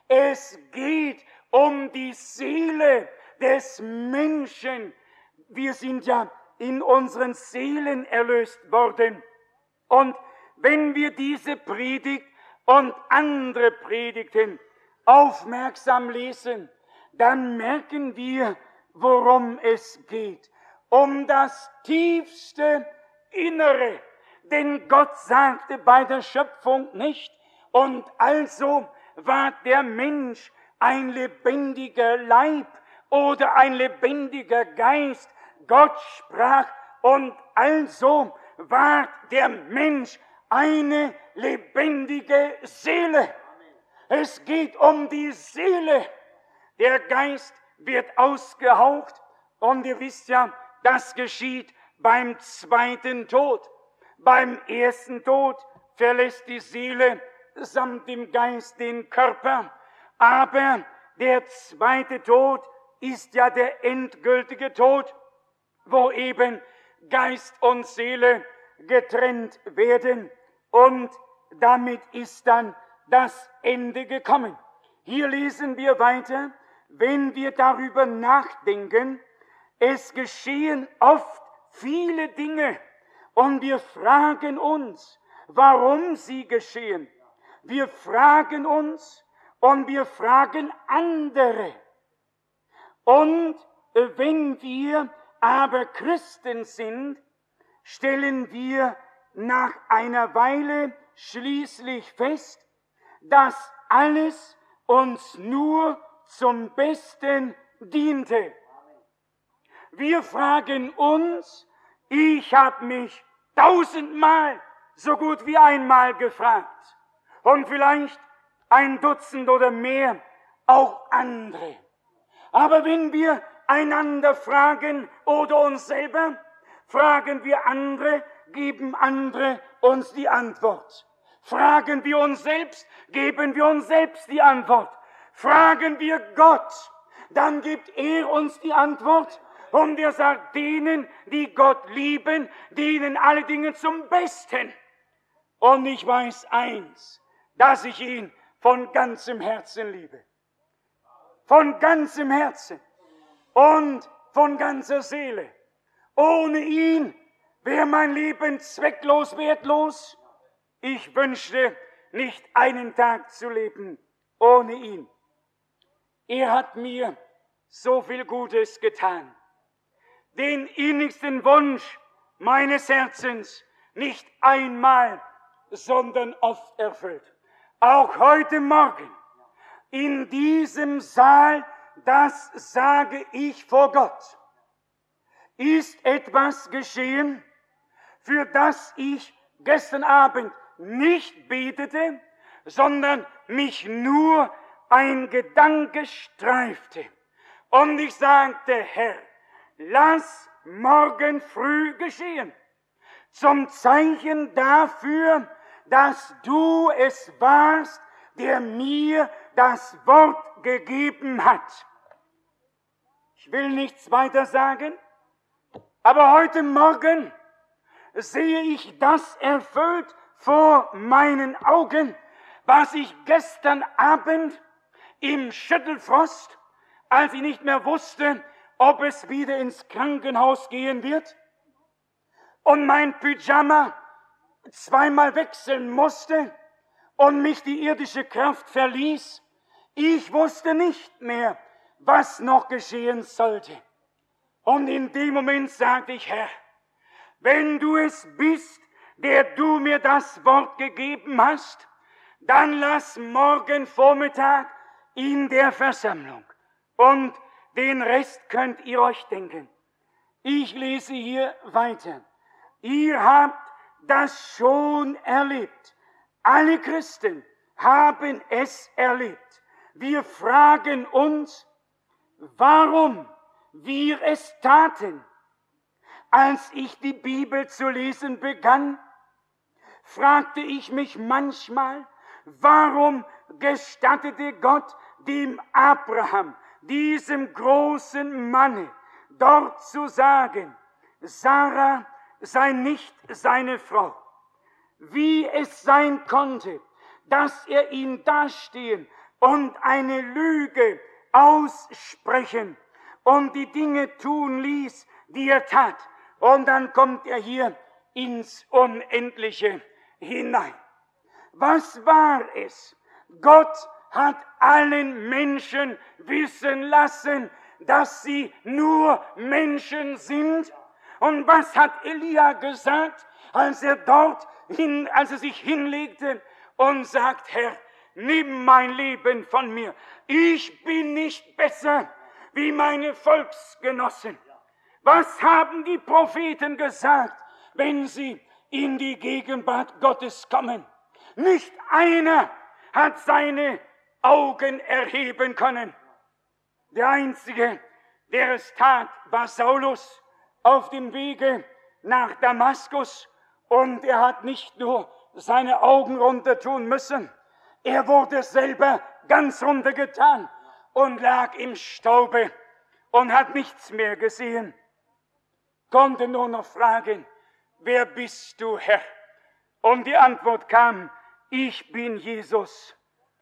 Es geht um die Seele des Menschen. Wir sind ja in unseren Seelen erlöst worden. Und wenn wir diese Predigt und andere Predigten aufmerksam lesen, dann merken wir, worum es geht. Um das tiefste Innere. Denn Gott sagte bei der Schöpfung nicht, und also war der Mensch ein lebendiger Leib oder ein lebendiger Geist. Gott sprach, und also war der Mensch eine lebendige Seele. Es geht um die Seele. Der Geist wird ausgehaucht, und ihr wisst ja, das geschieht beim zweiten Tod. Beim ersten Tod verlässt die Seele samt dem Geist den Körper, aber der zweite Tod ist ja der endgültige Tod, wo eben Geist und Seele getrennt werden, und damit ist dann das Ende gekommen. Hier lesen wir weiter, wenn wir darüber nachdenken, es geschehen oft viele Dinge und wir fragen uns, warum sie geschehen. Wir fragen uns und wir fragen andere. Und wenn wir aber Christen sind, stellen wir nach einer Weile schließlich fest, dass alles uns nur zum Besten diente. Wir fragen uns, ich habe mich 1000-mal so gut wie einmal gefragt und vielleicht 1 Dutzend oder mehr auch andere. Aber wenn wir einander fragen oder uns selber, fragen wir andere, geben andere uns die Antwort. Fragen wir uns selbst, geben wir uns selbst die Antwort. Fragen wir Gott, dann gibt er uns die Antwort. Und er sagt, denen, die Gott lieben, dienen alle Dinge zum Besten. Und ich weiß eins, dass ich ihn von ganzem Herzen liebe. Von ganzem Herzen und von ganzer Seele. Ohne ihn wäre mein Leben zwecklos, wertlos. Ich wünschte nicht einen Tag zu leben ohne ihn. Er hat mir so viel Gutes getan. Den innigsten Wunsch meines Herzens nicht einmal, sondern oft erfüllt. Auch heute Morgen in diesem Saal, das sage ich vor Gott, ist etwas geschehen, für das ich gestern Abend nicht betete, sondern mich nur ein Gedanke streifte. Und ich sagte, Herr, lass morgen früh geschehen, zum Zeichen dafür, dass du es warst, der mir das Wort gegeben hat. Ich will nichts weiter sagen, aber heute Morgen sehe ich das erfüllt vor meinen Augen, was ich gestern Abend im Schüttelfrost, als ich nicht mehr wusste, ob es wieder ins Krankenhaus gehen wird und mein Pyjama 2-mal wechseln musste und mich die irdische Kraft verließ. Ich wusste nicht mehr, was noch geschehen sollte. Und in dem Moment sagte ich, Herr, wenn du es bist, der du mir das Wort gegeben hast, dann lass morgen Vormittag in der Versammlung. Und den Rest könnt ihr euch denken. Ich lese hier weiter. Ihr habt das schon erlebt. Alle Christen haben es erlebt. Wir fragen uns, warum wir es taten. Als ich die Bibel zu lesen begann, fragte ich mich manchmal, warum gestattete Gott dem Abraham, diesem großen Manne, dort zu sagen, Sarah sei nicht seine Frau. Wie es sein konnte, dass er ihn dastehen und eine Lüge aussprechen und die Dinge tun ließ, die er tat. Und dann kommt er hier ins Unendliche hinein. Was war es? Gott hat allen Menschen wissen lassen, dass sie nur Menschen sind. Und was hat Elia gesagt, als er sich hinlegte und sagt, Herr, nimm mein Leben von mir. Ich bin nicht besser wie meine Volksgenossen. Was haben die Propheten gesagt, wenn sie in die Gegenwart Gottes kommen? Nicht einer hat seine Augen erheben können. Der Einzige, der es tat, war Saulus auf dem Wege nach Damaskus. Und er hat nicht nur seine Augen runtertun müssen, er wurde selber ganz runtergetan und lag im Staube und hat nichts mehr gesehen. Konnte nur noch fragen, wer bist du, Herr? Und die Antwort kam, ich bin Jesus,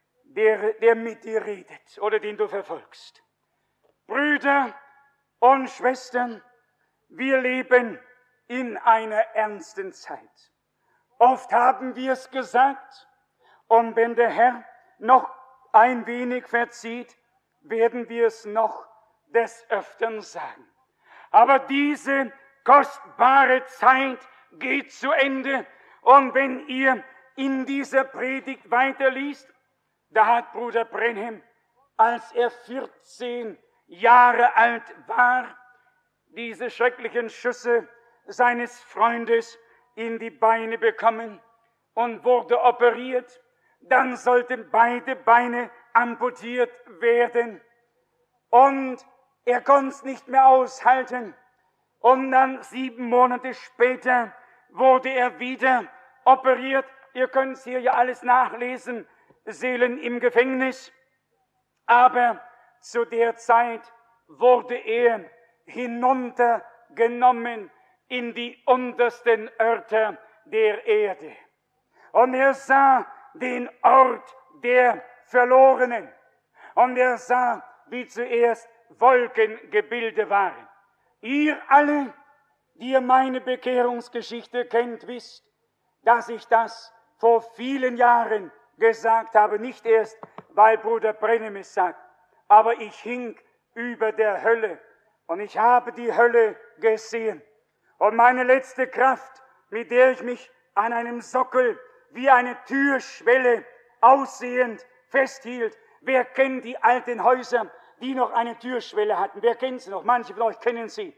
der mit dir redet oder den du verfolgst. Brüder und Schwestern, wir leben in einer ernsten Zeit. Oft haben wir es gesagt, und wenn der Herr noch ein wenig verzieht, werden wir es noch des Öfteren sagen. Aber diese kostbare Zeit geht zu Ende, und wenn ihr in dieser Predigt weiterliest, da hat Bruder Branham, als er 14 Jahre alt war, diese schrecklichen Schüsse seines Freundes in die Beine bekommen und wurde operiert. Dann sollten beide Beine amputiert werden. Und er konnte es nicht mehr aushalten. Und dann 7 Monate später wurde er wieder operiert. Ihr könnt es hier ja alles nachlesen. Seelen im Gefängnis. Aber zu der Zeit wurde er hinuntergenommen in die untersten Örter der Erde. Und er sah den Ort der Verlorenen. Und er sah, wie zuerst Wolkengebilde waren. Ihr alle, die ihr meine Bekehrungsgeschichte kennt, wisst, dass ich das vor vielen Jahren gesagt habe, nicht erst, weil Bruder Branham es sagt, aber ich hing über der Hölle und ich habe die Hölle gesehen. Und meine letzte Kraft, mit der ich mich an einem Sockel wie eine Türschwelle aussehend festhielt. Wer kennt die alten Häuser, die noch eine Türschwelle hatten? Wer kennt sie noch? Manche von euch kennen sie.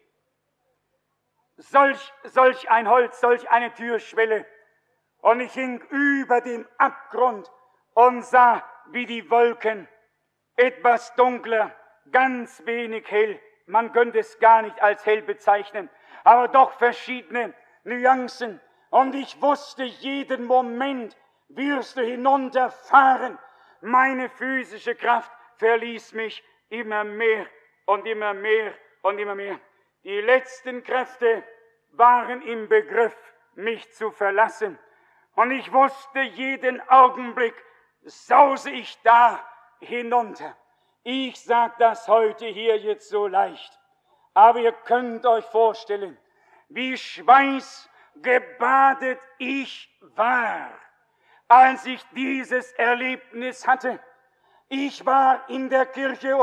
Solch ein Holz, solch eine Türschwelle. Und ich hing über dem Abgrund und sah, wie die Wolken, etwas dunkler, ganz wenig hell, man könnte es gar nicht als hell bezeichnen, aber doch verschiedene Nuancen. Und ich wusste, jeden Moment wirst du hinunterfahren. Meine physische Kraft verließ mich immer mehr und immer mehr und immer mehr. Die letzten Kräfte waren im Begriff, mich zu verlassen. Und ich wusste, jeden Augenblick sause ich da hinunter. Ich sage das heute hier jetzt so leicht. Aber ihr könnt euch vorstellen, wie schweißgebadet ich war, als ich dieses Erlebnis hatte. Ich war in der Kirche oder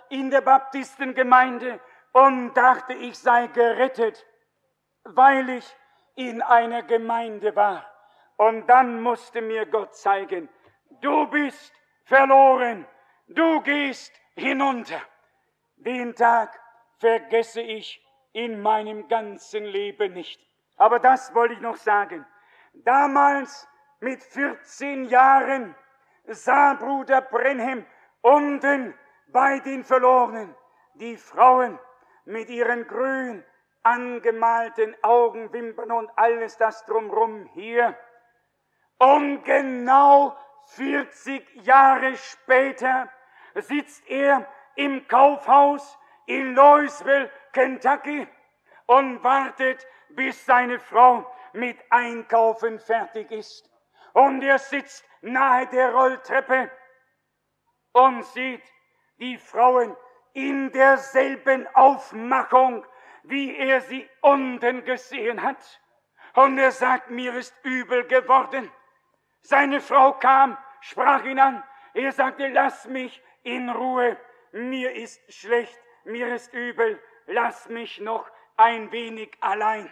in der Baptistengemeinde und dachte, ich sei gerettet, weil ich in einer Gemeinde war. Und dann musste mir Gott zeigen, du bist verloren, du gehst hinunter. Den Tag vergesse ich in meinem ganzen Leben nicht. Aber das wollte ich noch sagen. Damals mit 14 Jahren sah Bruder Branham unten bei den Verlorenen die Frauen mit ihren grün angemalten Augenwimpern und alles das drumrum hier. Und genau 40 Jahre später sitzt er im Kaufhaus in Louisville, Kentucky und wartet, bis seine Frau mit Einkaufen fertig ist. Und er sitzt nahe der Rolltreppe und sieht die Frauen in derselben Aufmachung, wie er sie unten gesehen hat. Und er sagt, mir ist übel geworden. Seine Frau kam, sprach ihn an. Er sagte, lass mich in Ruhe. Mir ist schlecht, mir ist übel. Lass mich noch ein wenig allein.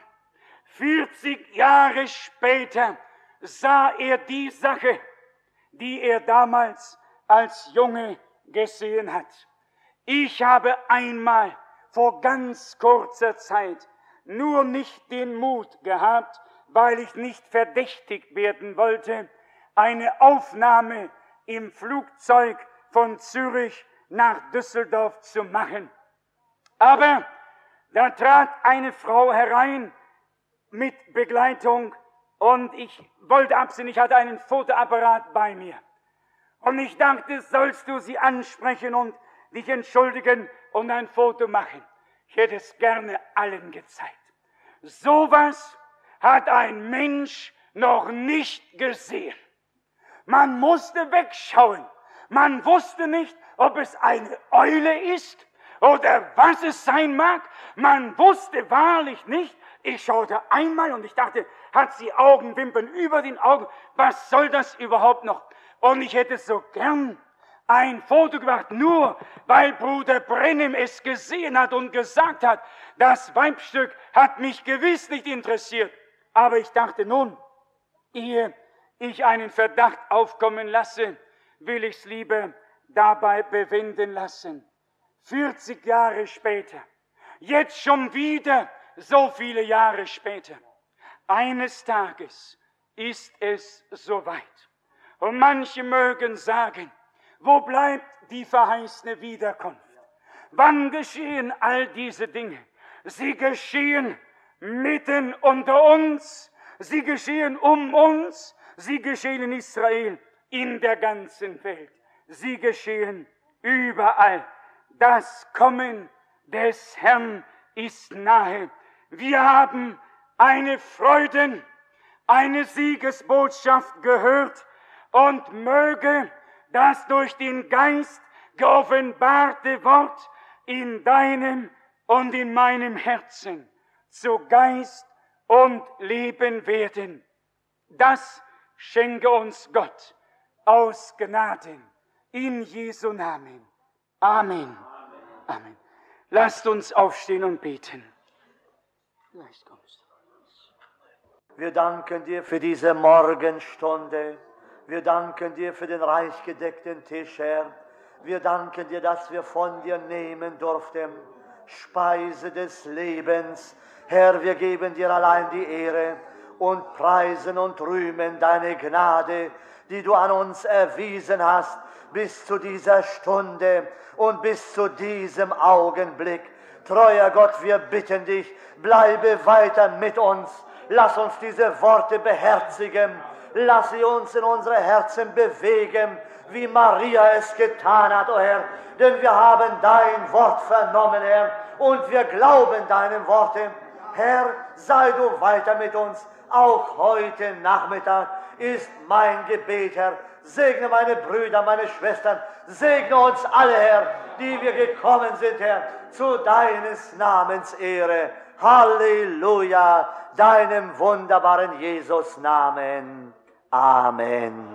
40 Jahre später sah er die Sache, die er damals als Junge gesehen hat. Ich habe einmal vor ganz kurzer Zeit nur nicht den Mut gehabt, weil ich nicht verdächtigt werden wollte, eine Aufnahme im Flugzeug von Zürich nach Düsseldorf zu machen. Aber da trat eine Frau herein mit Begleitung und ich wollte absehen, ich hatte einen Fotoapparat bei mir. Und ich dachte, sollst du sie ansprechen und dich entschuldigen und ein Foto machen? Ich hätte es gerne allen gezeigt. Sowas hat ein Mensch noch nicht gesehen. Man musste wegschauen. Man wusste nicht, ob es eine Eule ist oder was es sein mag. Man wusste wahrlich nicht. Ich schaute einmal und ich dachte, hat sie Augenwimpern über den Augen? Was soll das überhaupt noch? Und ich hätte so gern ein Foto gemacht, nur weil Bruder Branham es gesehen hat und gesagt hat, das Weibstück hat mich gewiss nicht interessiert. Aber ich dachte, nun, ehe ich einen Verdacht aufkommen lasse, will ich es lieber dabei bewenden lassen. 40 Jahre später, jetzt schon wieder so viele Jahre später, eines Tages ist es soweit. Und manche mögen sagen, wo bleibt die verheißene Wiederkunft? Wann geschehen all diese Dinge? Sie geschehen mitten unter uns, sie geschehen um uns, sie geschehen in Israel, in der ganzen Welt. Sie geschehen überall. Das Kommen des Herrn ist nahe. Wir haben eine Freuden, eine Siegesbotschaft gehört und möge das durch den Geist geoffenbarte Wort in deinem und in meinem Herzen zu Geist und Leben werden. Das schenke uns Gott aus Gnaden in Jesu Namen. Amen. Amen. Lasst uns aufstehen und beten. Vielleicht kommst du. Wir danken dir für diese Morgenstunde. Wir danken dir für den reich gedeckten Tisch, Herr. Wir danken dir, dass wir von dir nehmen durften. Speise des Lebens. Herr, wir geben dir allein die Ehre und preisen und rühmen deine Gnade, die du an uns erwiesen hast, bis zu dieser Stunde und bis zu diesem Augenblick. Treuer Gott, wir bitten dich, bleibe weiter mit uns. Lass uns diese Worte beherzigen. Lass sie uns in unsere Herzen bewegen, wie Maria es getan hat, o Herr. Denn wir haben dein Wort vernommen, Herr, und wir glauben deinen Worten. Herr, sei du weiter mit uns, auch heute Nachmittag ist mein Gebet, Herr. Segne meine Brüder, meine Schwestern, segne uns alle, Herr, die wir gekommen sind, Herr, zu deines Namens Ehre. Halleluja, deinem wunderbaren Jesus Namen. Amen.